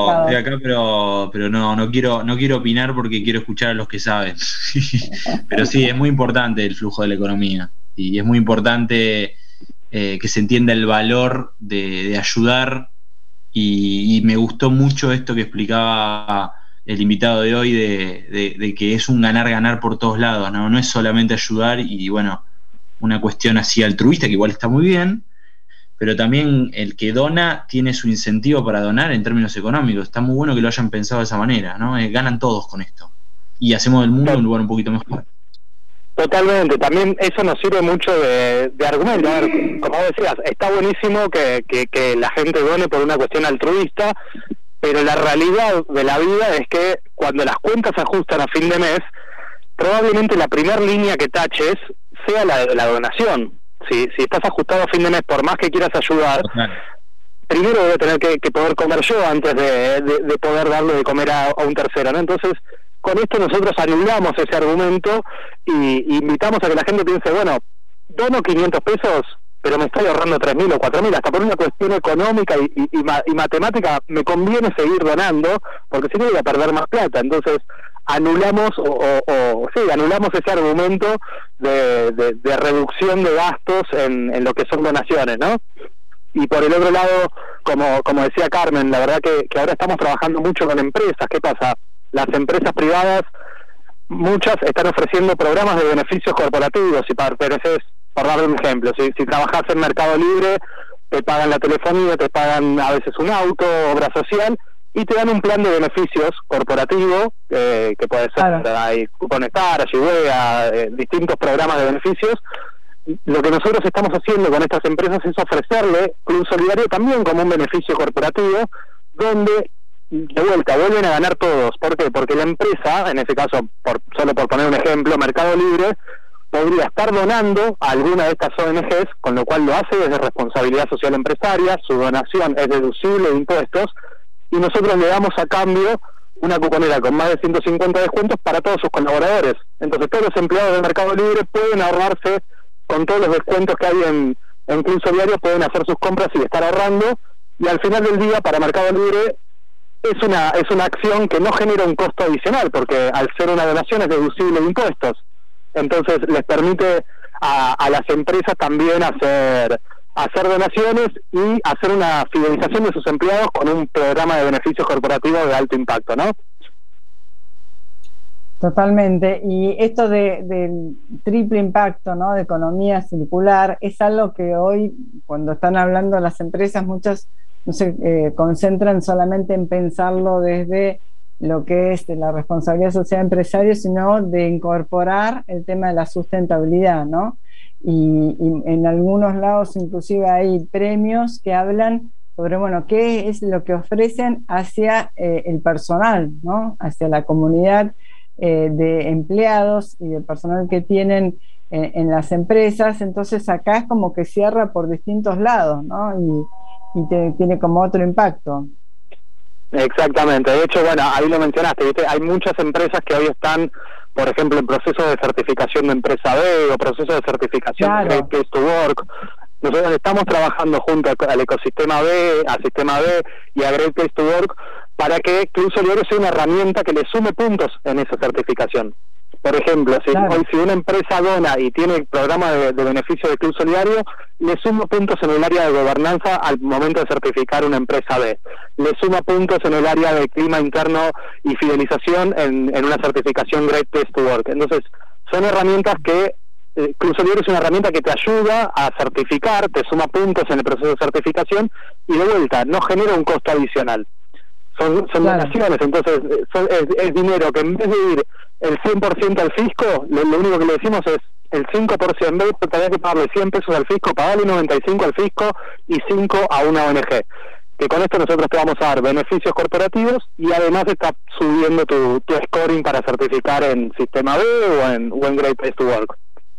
pero no quiero opinar porque quiero escuchar a los que saben. Pero sí, es muy importante el flujo de la economía y es muy importante que se entienda el valor de ayudar y me gustó mucho esto que explicaba el invitado de hoy de que es un ganar-ganar por todos lados, no es solamente ayudar y bueno, una cuestión así altruista que igual está muy bien, pero también el que dona tiene su incentivo para donar en términos económicos. Está muy bueno que lo hayan pensado de esa manera, ¿no? Ganan todos con esto y hacemos del mundo un lugar un poquito mejor. Totalmente, también eso nos sirve mucho de argumento. A ver, como decías, está buenísimo que la gente done por una cuestión altruista, pero la realidad de la vida es que cuando las cuentas se ajustan a fin de mes, probablemente la primera línea que taches sea la de la donación. Si estás ajustado a fin de mes, por más que quieras ayudar, primero voy a tener que poder comer yo antes de poder darle de comer a un tercero, ¿no? Entonces, con esto nosotros anulamos ese argumento y invitamos a que la gente piense, bueno, dono 500 pesos, pero me estoy ahorrando 3.000 o 4.000, hasta por una cuestión económica y matemática me conviene seguir donando, porque si no voy a perder más plata. Entonces, anulamos anulamos ese argumento de reducción de gastos en lo que son donaciones, ¿no? Y por el otro lado, como decía Carmen, la verdad que ahora estamos trabajando mucho con empresas. ¿Qué pasa? Las empresas privadas, muchas están ofreciendo programas de beneficios corporativos, pero ese es, por darle un ejemplo, si trabajas en Mercado Libre, te pagan la telefonía, te pagan a veces un auto, obra social, y te dan un plan de beneficios corporativo, que puede ser, claro, hay cupones para, Ayuea, distintos programas de beneficios. Lo que nosotros estamos haciendo con estas empresas es ofrecerle Club Solidario también como un beneficio corporativo, donde de vuelta vuelven a ganar todos. ¿Por qué? Porque la empresa, en ese caso, solo por poner un ejemplo, Mercado Libre, podría estar donando a alguna de estas ONGs, con lo cual lo hace desde responsabilidad social empresaria, su donación es deducible de impuestos, y nosotros le damos a cambio una cuponera con más de 150 descuentos para todos sus colaboradores. Entonces todos los empleados del Mercado Libre pueden ahorrarse, con todos los descuentos que hay en en Club Solidario pueden hacer sus compras y estar ahorrando, y al final del día para Mercado Libre es una acción que no genera un costo adicional, porque al ser una donación es deducible de impuestos. Entonces les permite a las empresas también hacer donaciones y hacer una fidelización de sus empleados con un programa de beneficios corporativos de alto impacto, ¿no? Totalmente. Y esto del triple impacto, ¿no?, de economía circular, es algo que hoy, cuando están hablando las empresas, muchas no se concentran solamente en pensarlo desde lo que es de la responsabilidad social de empresarios, sino de incorporar el tema de la sustentabilidad, ¿no? Y en algunos lados inclusive hay premios que hablan sobre, bueno, qué es lo que ofrecen hacia el personal, ¿no?, hacia la comunidad de empleados y del personal que tienen en las empresas. Entonces acá es como que cierra por distintos lados, ¿no? Y tiene como otro impacto. Exactamente. De hecho, bueno, ahí lo mencionaste, ¿viste? Hay muchas empresas que hoy están, por ejemplo, en proceso de certificación de empresa B o proceso de certificación de Great Place to Work. Nosotros estamos trabajando junto al ecosistema B, al sistema B y a Great Place to Work para que Club Solidario sea una herramienta que le sume puntos en esa certificación. Por ejemplo, si una empresa dona y tiene el programa de beneficio de Club Solidario, le suma puntos en el área de gobernanza al momento de certificar una empresa B. Le suma puntos en el área de clima interno y fidelización en una certificación Great Place to Work. Entonces, son herramientas que Club Solidario es una herramienta que te ayuda a certificar, te suma puntos en el proceso de certificación y de vuelta, no genera un costo adicional. Son donaciones, entonces es dinero que en vez de ir el 100% al fisco, lo único que le decimos es el 5%, en vez de tener que pagarle 100 pesos al fisco, pagarle 95 al fisco y 5 a una ONG. Que con esto nosotros te vamos a dar beneficios corporativos y además está subiendo tu scoring para certificar en Sistema B o en Great Place to Work.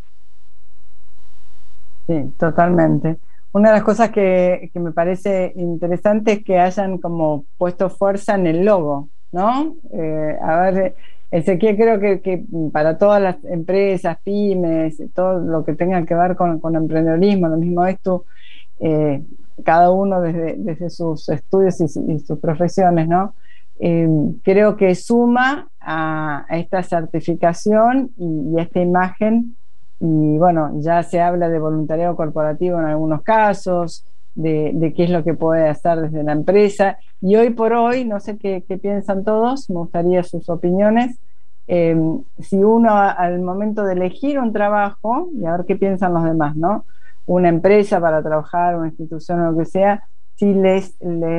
Sí, totalmente. Una de las cosas que me parece interesante es que hayan como puesto fuerza en el logo, ¿no? A ver, Ezequiel, creo que para todas las empresas, pymes, todo lo que tenga que ver con emprendedorismo, lo mismo esto, cada uno desde sus estudios y sus profesiones, ¿no? Creo que suma a esta certificación y a esta imagen. Y bueno, ya se habla de voluntariado corporativo en algunos casos, de qué es lo que puede hacer desde la empresa. Y hoy por hoy, no sé qué piensan todos, me gustaría sus opiniones. Si uno al momento de elegir un trabajo, y a ver qué piensan los demás, ¿no? Una empresa para trabajar, una institución o lo que sea, si los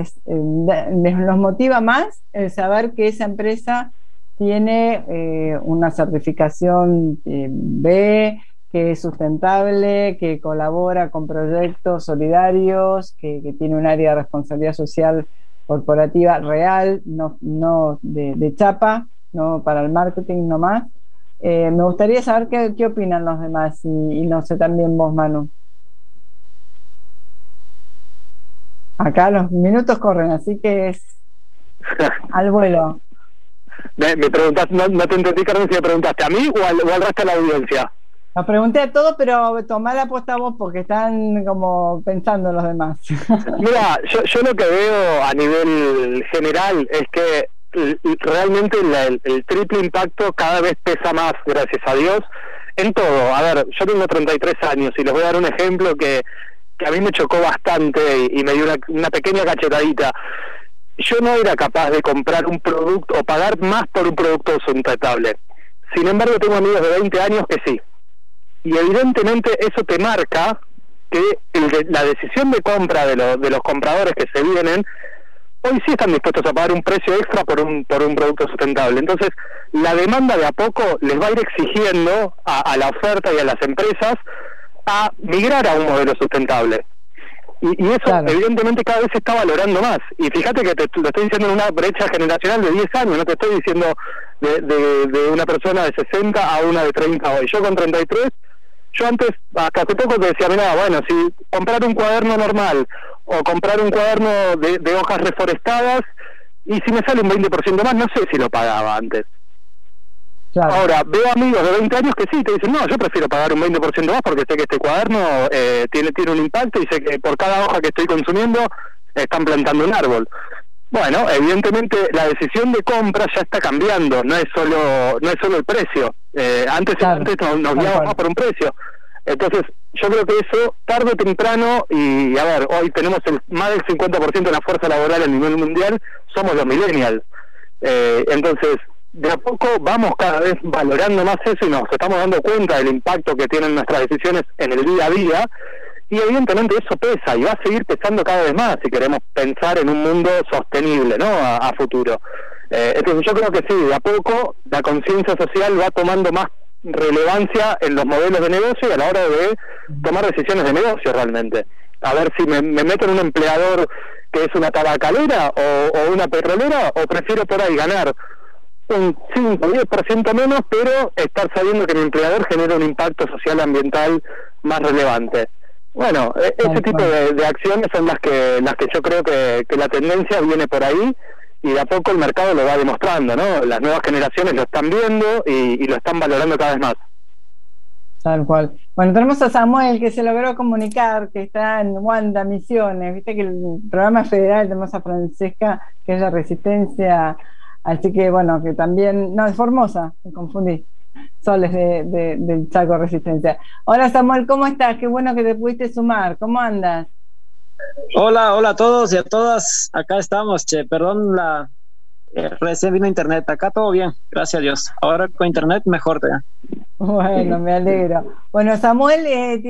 motiva más el saber que esa empresa tiene una certificación B, que es sustentable, que colabora con proyectos solidarios, que tiene un área de responsabilidad social corporativa real, no de chapa, no para el marketing nomás. Me gustaría saber qué opinan los demás y no sé, también vos, Manu. Acá los minutos corren, así que es al vuelo. Me preguntaste, no te entendí, Carmen, si me preguntaste a mí o al resto de la audiencia. Lo pregunté a todos, pero tomá la posta vos porque están como pensando los demás. Mira, yo lo que veo a nivel general es que realmente el triple impacto cada vez pesa más, gracias a Dios, en todo. A ver, yo tengo 33 años y les voy a dar un ejemplo que a mí me chocó bastante y me dio una pequeña cachetadita. Yo no era capaz de comprar un producto o pagar más por un producto sustentable. Sin embargo, tengo amigos de 20 años que sí. Y evidentemente eso te marca que la decisión de compra de los compradores que se vienen, hoy sí están dispuestos a pagar un precio extra por un producto sustentable. Entonces, la demanda de a poco les va a ir exigiendo a la oferta y a las empresas a migrar a un modelo sustentable. Y eso, claro, evidentemente cada vez se está valorando más. Y fíjate que lo estoy diciendo en una brecha generacional de 10 años, no te estoy diciendo de una persona de 60 a una de 30 hoy. Yo con 33, yo antes, hasta hace poco te decía, mira, bueno, si comprar un cuaderno normal o comprar un cuaderno de hojas reforestadas, y si me sale un 20% más, no sé si lo pagaba antes. Claro. Ahora, veo amigos de 20 años que sí, te dicen, no, yo prefiero pagar un 20% más porque sé que este cuaderno tiene un impacto y sé que por cada hoja que estoy consumiendo están plantando un árbol. Bueno, evidentemente la decisión de compra ya está cambiando, no es solo el precio. Antes nos guiábamos más por un precio. Entonces, yo creo que eso, tarde o temprano, y a ver, hoy tenemos más del 50% de la fuerza laboral a nivel mundial, somos los millennials. Entonces, de a poco vamos cada vez valorando más eso y nos estamos dando cuenta del impacto que tienen nuestras decisiones en el día a día, y evidentemente eso pesa y va a seguir pesando cada vez más si queremos pensar en un mundo sostenible, ¿no? A futuro. Entonces yo creo que sí, de a poco la conciencia social va tomando más relevancia en los modelos de negocio y a la hora de tomar decisiones de negocio realmente. A ver si me meto en un empleador que es una tabacalera o una petrolera, o prefiero por ahí ganar un 5 o 10% menos, pero estar sabiendo que mi empleador genera un impacto social ambiental más relevante. Bueno, ese tipo de acciones son las que yo creo que la tendencia viene por ahí, y de a poco el mercado lo va demostrando, ¿no? Las nuevas generaciones lo están viendo y lo están valorando cada vez más. Tal cual. Bueno, tenemos a Samuel, que se logró comunicar, que está en Wanda Misiones. Viste que el programa federal, tenemos a Francesca, que es la Resistencia, así que bueno, que también, no, es Formosa, me confundí. Soles del Chaco Resistencia. Hola Samuel, ¿cómo estás? Qué bueno que te pudiste sumar. ¿Cómo andas? Hola a todos y a todas. Acá estamos, perdón, recién vino internet. Acá todo bien, gracias a Dios. Ahora con internet mejor todavía. Bueno, me alegro. Bueno, Samuel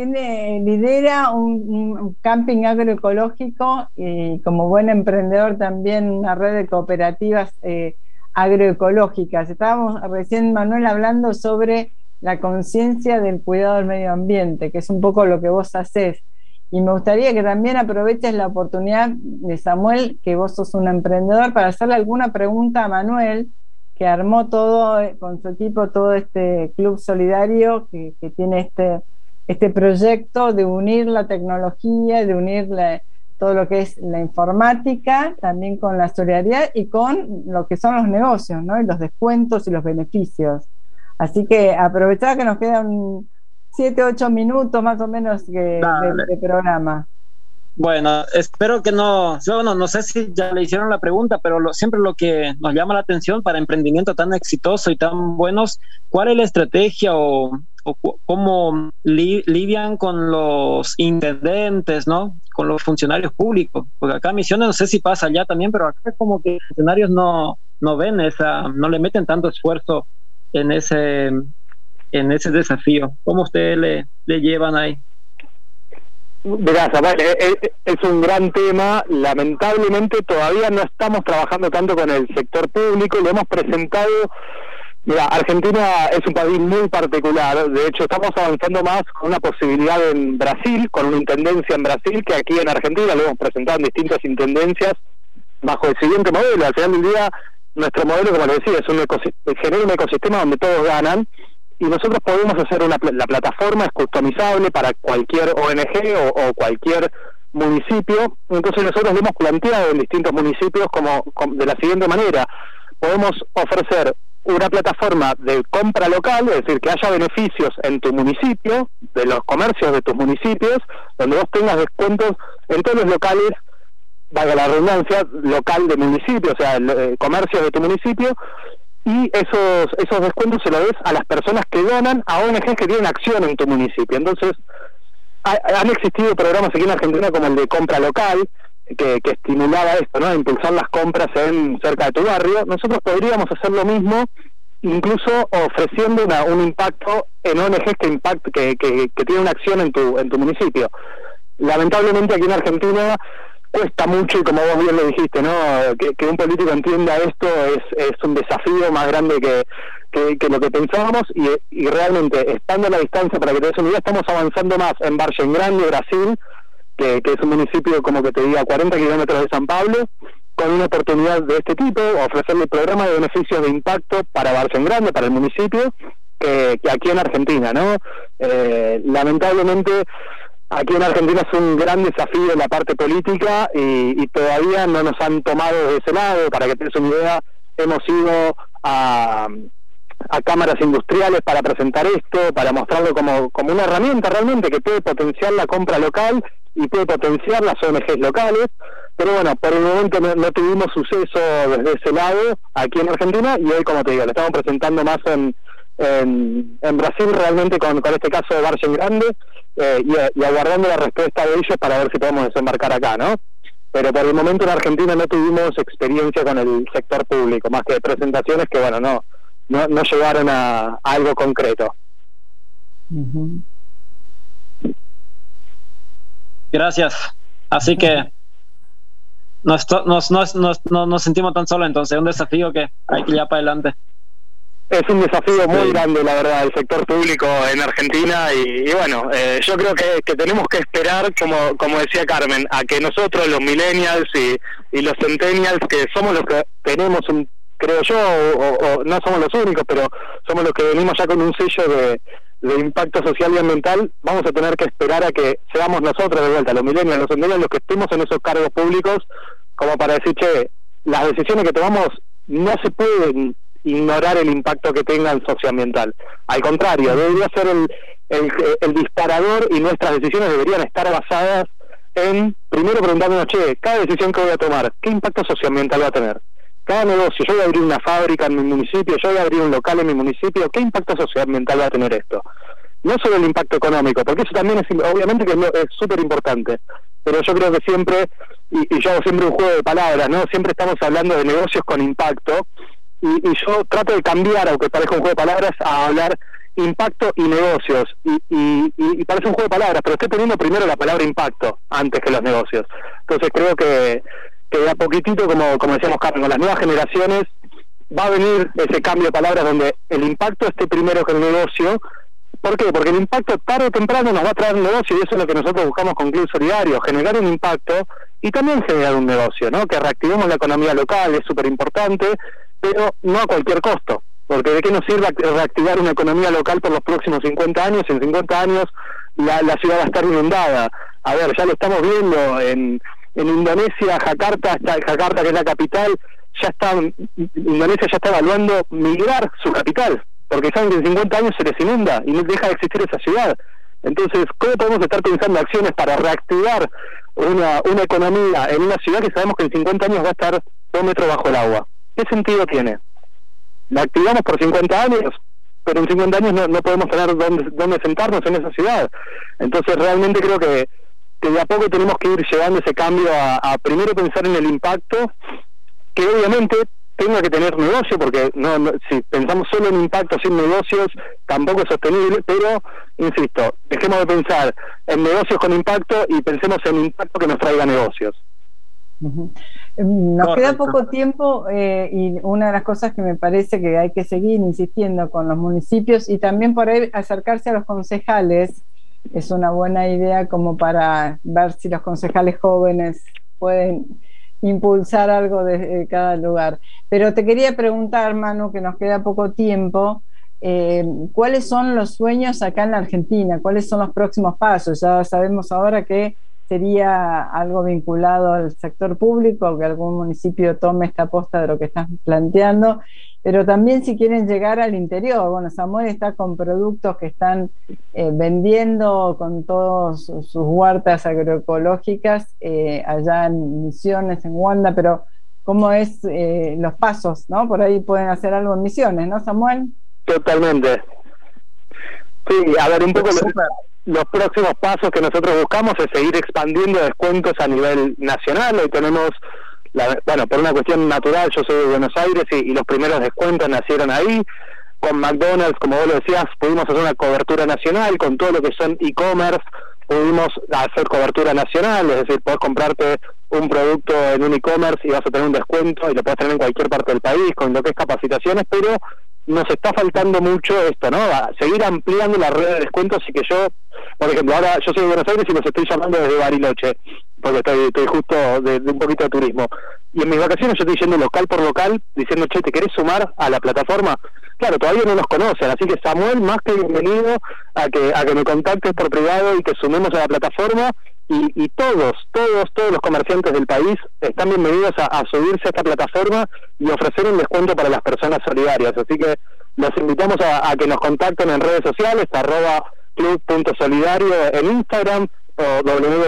lidera un camping agroecológico y como buen emprendedor también una red de cooperativas agroecológicas. Estábamos recién, Manuel, hablando sobre la conciencia del cuidado del medio ambiente, que es un poco lo que vos hacés. Y me gustaría que también aproveches la oportunidad de Samuel, que vos sos un emprendedor, para hacerle alguna pregunta a Manuel, que armó todo con su equipo, todo este club solidario que tiene este proyecto de unir la tecnología, de unir todo lo que es la informática, también con la solidaridad y con lo que son los negocios, ¿no? Y los descuentos y los beneficios. Así que aprovechá que nos quedan 7, 8 minutos más o menos de programa. Bueno, espero que no sé si ya le hicieron la pregunta, pero siempre lo que nos llama la atención para emprendimiento tan exitoso y tan buenos, ¿cuál es la estrategia o cómo lidian con los intendentes, ¿no? Con los funcionarios públicos? Porque acá en Misiones, no sé si pasa allá también, pero acá como que los funcionarios no ven no le meten tanto esfuerzo en ese desafío. ¿Cómo ustedes le llevan ahí? Verás, es un gran tema. Lamentablemente todavía no estamos trabajando tanto con el sector público. Lo hemos presentado. Mira, Argentina es un país muy particular. De hecho, estamos avanzando más con una posibilidad en Brasil, con una intendencia en Brasil, que aquí en Argentina lo hemos presentado en distintas intendencias bajo el siguiente modelo. Al final del día, nuestro modelo, como les decía, es genera un ecosistema donde todos ganan. Y nosotros podemos hacer la plataforma es customizable para cualquier ONG o cualquier municipio. Entonces nosotros lo hemos planteado en distintos municipios como de la siguiente manera: podemos ofrecer una plataforma de compra local, es decir, que haya beneficios en tu municipio, de los comercios de tus municipios, donde vos tengas descuentos en todos los locales, valga la redundancia, local de municipio, o sea, comercios de tu municipio. Y esos descuentos se los des a las personas que donan a ONGs que tienen acción en tu municipio. Entonces, han existido programas aquí en Argentina como el de compra local, que estimulaba esto, ¿no? Impulsar las compras cerca de tu barrio. Nosotros podríamos hacer lo mismo, incluso ofreciendo un impacto en ONGs que tienen una acción en tu municipio. Lamentablemente aquí en Argentina cuesta mucho, y como vos bien lo dijiste, ¿no? Que un político entienda esto es un desafío más grande que lo que pensábamos, y realmente, estando a la distancia, para que te des una idea, estamos avanzando más en Vargem Grande, Brasil, que es un municipio, como que te diga, 40 kilómetros de San Pablo, con una oportunidad de este tipo, ofrecerle programa de beneficios de impacto para Vargem Grande, para el municipio, que aquí en Argentina, ¿no? Lamentablemente, aquí en Argentina es un gran desafío la parte política y todavía no nos han tomado de ese lado. Para que te des una idea, hemos ido a a cámaras industriales para presentar esto, para mostrarlo como una herramienta realmente que puede potenciar la compra local y puede potenciar las ONGs locales. Pero bueno, por el momento no tuvimos suceso desde ese lado aquí en Argentina, y hoy, como te digo, lo estamos presentando más en Brasil realmente con este caso de Vargem Grande, y aguardando la respuesta de ellos para ver si podemos desembarcar acá, ¿no? Pero por el momento en Argentina no tuvimos experiencia con el sector público, más que presentaciones que, bueno, no llegaron a algo concreto. Uh-huh. Gracias. Así que nos sentimos tan solos, entonces es un desafío que hay que llevar para adelante. Es un desafío muy grande, la verdad, el sector público en Argentina, y bueno, yo creo que tenemos que esperar, como decía Carmen, a que nosotros, los millennials y los centennials, que somos los que tenemos creo yo, o no somos los únicos, pero somos los que venimos ya con un sello de impacto social y ambiental, vamos a tener que esperar a que seamos nosotros de vuelta, los millennials, los centennials, los que estemos en esos cargos públicos, como para decir, che, las decisiones que tomamos no se pueden ignorar el impacto que tengan socioambiental. Al contrario, debería ser el disparador, y nuestras decisiones deberían estar basadas en, primero preguntándonos, che, cada decisión que voy a tomar, ¿qué impacto socioambiental va a tener? Cada negocio, yo voy a abrir una fábrica en mi municipio, yo voy a abrir un local en mi municipio, ¿qué impacto socioambiental va a tener esto? No solo el impacto económico, porque eso también es, obviamente que es súper importante, pero yo creo que siempre, y yo hago siempre un juego de palabras, ¿no? Siempre estamos hablando de negocios con impacto, y yo trato de cambiar, aunque parezca un juego de palabras, a hablar impacto y negocios, y parece un juego de palabras, pero estoy poniendo primero la palabra impacto antes que los negocios. Entonces creo que de a poquitito, como decíamos Carmen, con las nuevas generaciones va a venir ese cambio de palabras donde el impacto esté primero que el negocio. ¿Por qué? Porque el impacto tarde o temprano nos va a traer un negocio, y eso es lo que nosotros buscamos con Club Solidario, generar un impacto y también generar un negocio, ¿no? Que reactivemos la economía local, es súper importante, pero no a cualquier costo, porque ¿de qué nos sirve reactivar una economía local por los próximos 50 años? En 50 años la ciudad va a estar inundada. A ver, ya lo estamos viendo en Indonesia, Jakarta, que es la capital, Indonesia ya está evaluando migrar su capital, porque saben que en 50 años se les inunda y no deja de existir esa ciudad. Entonces, ¿cómo podemos estar pensando acciones para reactivar una economía en una ciudad que sabemos que en 50 años va a estar 2 metros bajo el agua? ¿Qué sentido tiene? La activamos por 50 años, pero en 50 años no podemos tener dónde sentarnos en esa ciudad. Entonces, realmente creo que de a poco tenemos que ir llevando ese cambio a primero pensar en el impacto, que obviamente tenga que tener negocio, porque si pensamos solo en impacto sin negocios tampoco es sostenible, pero insisto, dejemos de pensar en negocios con impacto y pensemos en impacto que nos traiga negocios. Uh-huh. Nos queda poco tiempo, y una de las cosas que me parece que hay que seguir insistiendo con los municipios, y también por ahí acercarse a los concejales, es una buena idea como para ver si los concejales jóvenes pueden impulsar algo desde cada lugar. Pero te quería preguntar, Manu, que nos queda poco tiempo, ¿cuáles son los sueños acá en la Argentina? ¿Cuáles son los próximos pasos? Ya sabemos ahora que sería algo vinculado al sector público, que algún municipio tome esta aposta de lo que estás planteando, pero también si quieren llegar al interior. Bueno, Samuel está con productos que están vendiendo con todas sus huertas agroecológicas allá en Misiones, en Wanda, pero ¿cómo es los pasos, no? Por ahí pueden hacer algo en Misiones, ¿no, Samuel? Totalmente. Sí, a ver, un poco los próximos pasos que nosotros buscamos es seguir expandiendo descuentos a nivel nacional. Hoy tenemos, por una cuestión natural, yo soy de Buenos Aires y los primeros descuentos nacieron ahí. Con McDonald's, como vos lo decías, pudimos hacer una cobertura nacional. Con todo lo que son e-commerce, pudimos hacer cobertura nacional, es decir, podés comprarte un producto en un e-commerce y vas a tener un descuento y lo podés tener en cualquier parte del país, con lo que es capacitaciones, pero nos está faltando mucho esto, ¿no? A seguir ampliando la red de descuentos, y que yo, por ejemplo, ahora yo soy de Buenos Aires y los estoy llamando desde Bariloche, porque estoy justo de un poquito de turismo. Y en mis vacaciones yo estoy yendo local por local, diciendo, che, ¿te querés sumar a la plataforma? Claro, todavía no nos conocen, así que Samuel, más que bienvenido a que me contactes por privado y que sumemos a la plataforma, y todos los comerciantes del país están bienvenidos a subirse a esta plataforma y ofrecer un descuento para las personas solidarias. Así que los invitamos a que nos contacten en redes sociales, @club.solidario en Instagram, o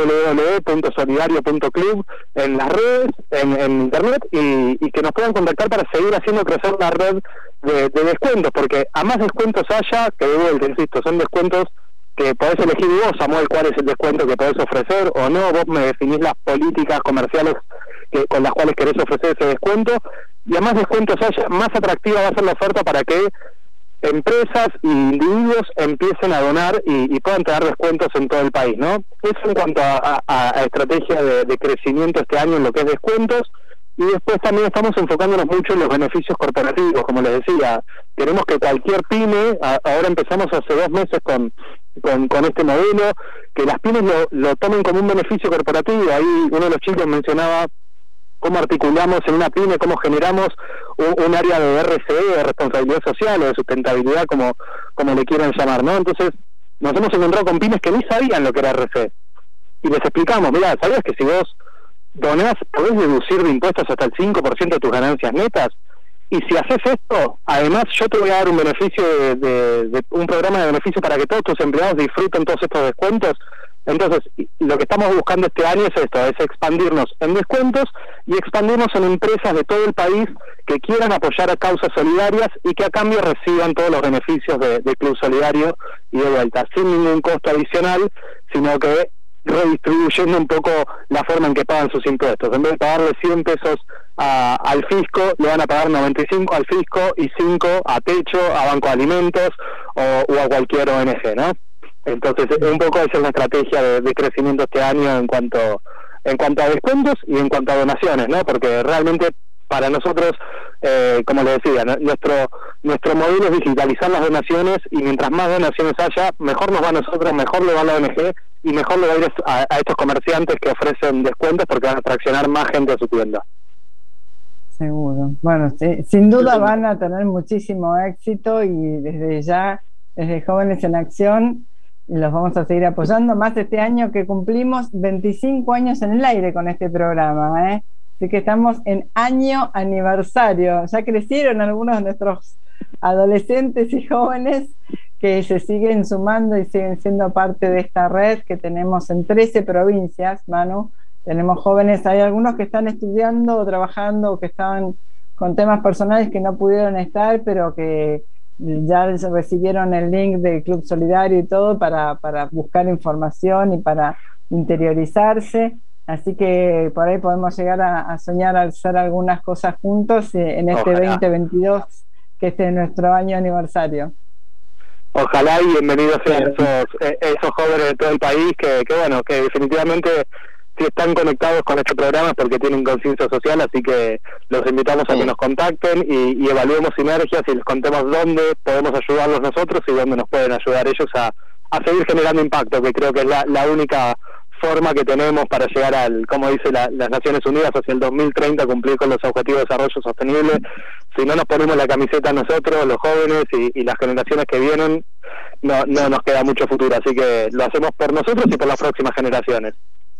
www.solidario.club en las redes, en internet, y que nos puedan contactar para seguir haciendo crecer la red de descuentos, porque a más descuentos haya, que de vuelta, insisto, son descuentos que podés elegir vos, Samuel, cuál es el descuento que podés ofrecer o no, vos me definís las políticas comerciales con las cuales querés ofrecer ese descuento, y a más descuentos haya, más atractiva va a ser la oferta para que empresas e individuos empiecen a donar y puedan tener descuentos en todo el país, ¿no? Eso en cuanto a estrategia de crecimiento este año en lo que es descuentos. Y después también estamos enfocándonos mucho en los beneficios corporativos, como les decía. Queremos que cualquier pyme, ahora empezamos hace 2 meses con este modelo, que las pymes lo tomen como un beneficio corporativo. Ahí uno de los chicos mencionaba cómo articulamos en una pyme, cómo generamos un área de RSE, de responsabilidad social o de sustentabilidad, como le quieran llamar, ¿no? Entonces nos hemos encontrado con pymes que ni sabían lo que era RSE. Y les explicamos, mirá, ¿sabías que si vos donás, podés deducir de impuestos hasta el 5% de tus ganancias netas? Y si haces esto, además yo te voy a dar un beneficio de un programa de beneficio para que todos tus empleados disfruten todos estos descuentos. Entonces, lo que estamos buscando este año es esto, es expandirnos en descuentos y expandirnos en empresas de todo el país que quieran apoyar a causas solidarias y que a cambio reciban todos los beneficios de Club Solidario y de vuelta, sin ningún costo adicional, sino que redistribuyendo un poco la forma en que pagan sus impuestos. En vez de pagarle 100 pesos al fisco, le van a pagar 95 al fisco y 5 a Techo, a Banco de Alimentos o a cualquier ONG, ¿no? Entonces, un poco esa es la estrategia de crecimiento este año en cuanto a descuentos y en cuanto a donaciones, ¿no? Porque realmente para nosotros, como les decía, nuestro modelo es digitalizar las donaciones, y mientras más donaciones haya, mejor nos va a nosotros, mejor le va a la ONG y mejor le va a ir a estos comerciantes que ofrecen descuentos, porque van a atraccionar más gente a su tienda. Seguro. Bueno, sí, sin duda van a tener muchísimo éxito, y desde ya, desde Jóvenes en Acción, los vamos a seguir apoyando, más este año que cumplimos 25 años en el aire con este programa, ¿eh? Así que estamos en año aniversario. Ya crecieron algunos de nuestros adolescentes y jóvenes que se siguen sumando y siguen siendo parte de esta red que tenemos en 13 provincias, Manu. Tenemos jóvenes, hay algunos que están estudiando o trabajando o que estaban con temas personales que no pudieron estar, pero que ya recibieron el link del Club Solidario y todo para buscar información y para interiorizarse. Así que por ahí podemos llegar a soñar a hacer algunas cosas juntos en este Ojalá. 2022, que este es nuestro año aniversario. Ojalá, y bienvenidos sean esos jóvenes de todo el país que bueno, que definitivamente si están conectados con este programa es porque tienen conciencia social, así que los invitamos a que nos contacten y evaluemos sinergias y les contemos dónde podemos ayudarlos nosotros y dónde nos pueden ayudar ellos a seguir generando impacto, que creo que es la única forma que tenemos para llegar como dice las Naciones Unidas, hacia el 2030, cumplir con los Objetivos de Desarrollo Sostenible. Si no nos ponemos la camiseta nosotros, los jóvenes y las generaciones que vienen, no nos queda mucho futuro, así que lo hacemos por nosotros y por las próximas generaciones.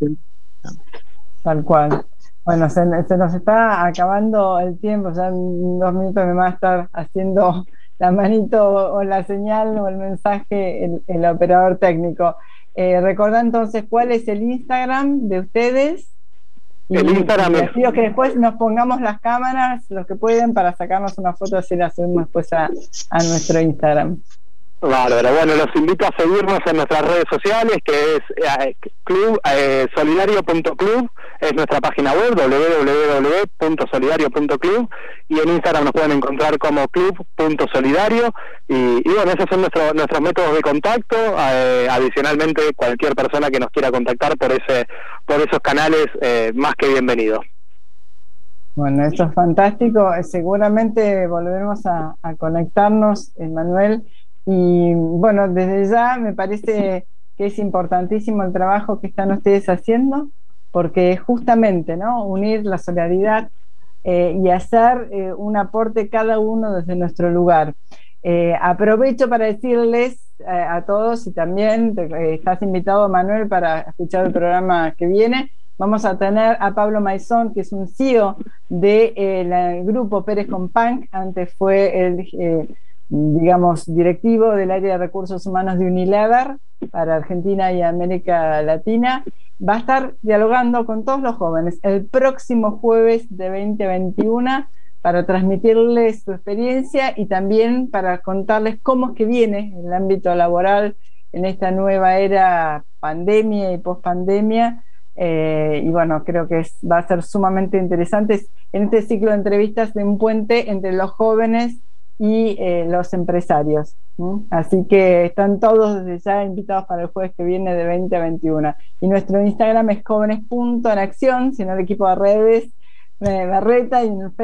Tal cual. Bueno, se nos está acabando el tiempo, ya en 2 minutos me va a estar haciendo la manito o la señal o el mensaje el operador técnico. Recordá entonces cuál es el Instagram de ustedes. El Instagram es. Les pido que después nos pongamos las cámaras, los que pueden, para sacarnos una foto, así la subimos después a nuestro Instagram. Bárbaro, bueno, los invito a seguirnos en nuestras redes sociales, que es solidario.club, es nuestra página web, www.solidario.club, y en Instagram nos pueden encontrar como club.solidario, y bueno, esos son nuestros métodos de contacto. Adicionalmente, cualquier persona que nos quiera contactar por esos canales, más que bienvenido. Bueno, eso es fantástico, seguramente volveremos a conectarnos, Manuel. Y bueno, desde ya me parece que es importantísimo el trabajo que están ustedes haciendo, porque justamente, ¿no?, unir la solidaridad y hacer un aporte cada uno desde nuestro lugar. Aprovecho para decirles a todos, y también estás invitado, Manuel, para escuchar el programa que viene. Vamos a tener a Pablo Maizón, que es un CEO del grupo Pérez Compán, antes fue digamos, directivo del área de recursos humanos de Unilever para Argentina y América Latina, va a estar dialogando con todos los jóvenes el próximo jueves de 2021 para transmitirles su experiencia y también para contarles cómo es que viene el ámbito laboral en esta nueva era pandemia y pospandemia. Y bueno, creo que va a ser sumamente interesante en este ciclo de entrevistas de un puente entre los jóvenes y los empresarios. Así que están todos desde ya invitados para el jueves que viene de 20 a 21. Y nuestro Instagram es jóvenes.enacción, sino el equipo de redes me reta, y en el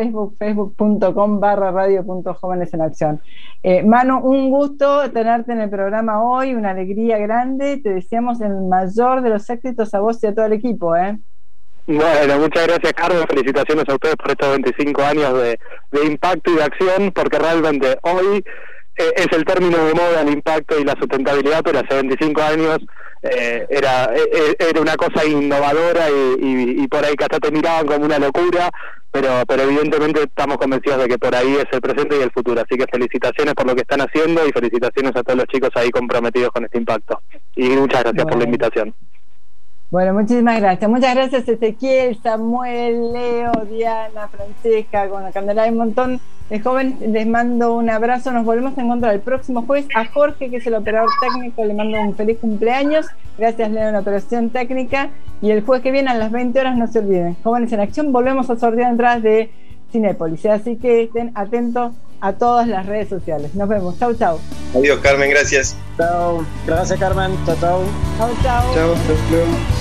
facebook.com/radio.jóvenesenacción. Manu, un gusto tenerte en el programa hoy, una alegría grande. Te deseamos el mayor de los éxitos a vos y a todo el equipo. Bueno, muchas gracias, Carlos. Felicitaciones a ustedes por estos 25 años de impacto y de acción, porque realmente hoy es el término de moda el impacto y la sustentabilidad, pero hace 25 años era una cosa innovadora y por ahí que hasta te miraban como una locura, pero evidentemente estamos convencidos de que por ahí es el presente y el futuro. Así que felicitaciones por lo que están haciendo y felicitaciones a todos los chicos ahí comprometidos con este impacto. Y muchas gracias por la invitación. Bueno, muchísimas gracias. Muchas gracias, Ezequiel, Samuel, Leo, Diana, Francesca, con la Candela, hay un montón de jóvenes. Les mando un abrazo. Nos volvemos a encontrar el próximo jueves. A Jorge, que es el operador técnico, le mando un feliz cumpleaños. Gracias, Leo, en la operación técnica. Y el jueves que viene a las 20 horas, no se olviden, Jóvenes en Acción, volvemos a sortear entradas de Cinépolis. Así que estén atentos a todas las redes sociales. Nos vemos. Chau, chau. Adiós, Carmen, gracias. Chao. Gracias, Carmen. Chao, chao. Chau, chau. Chao.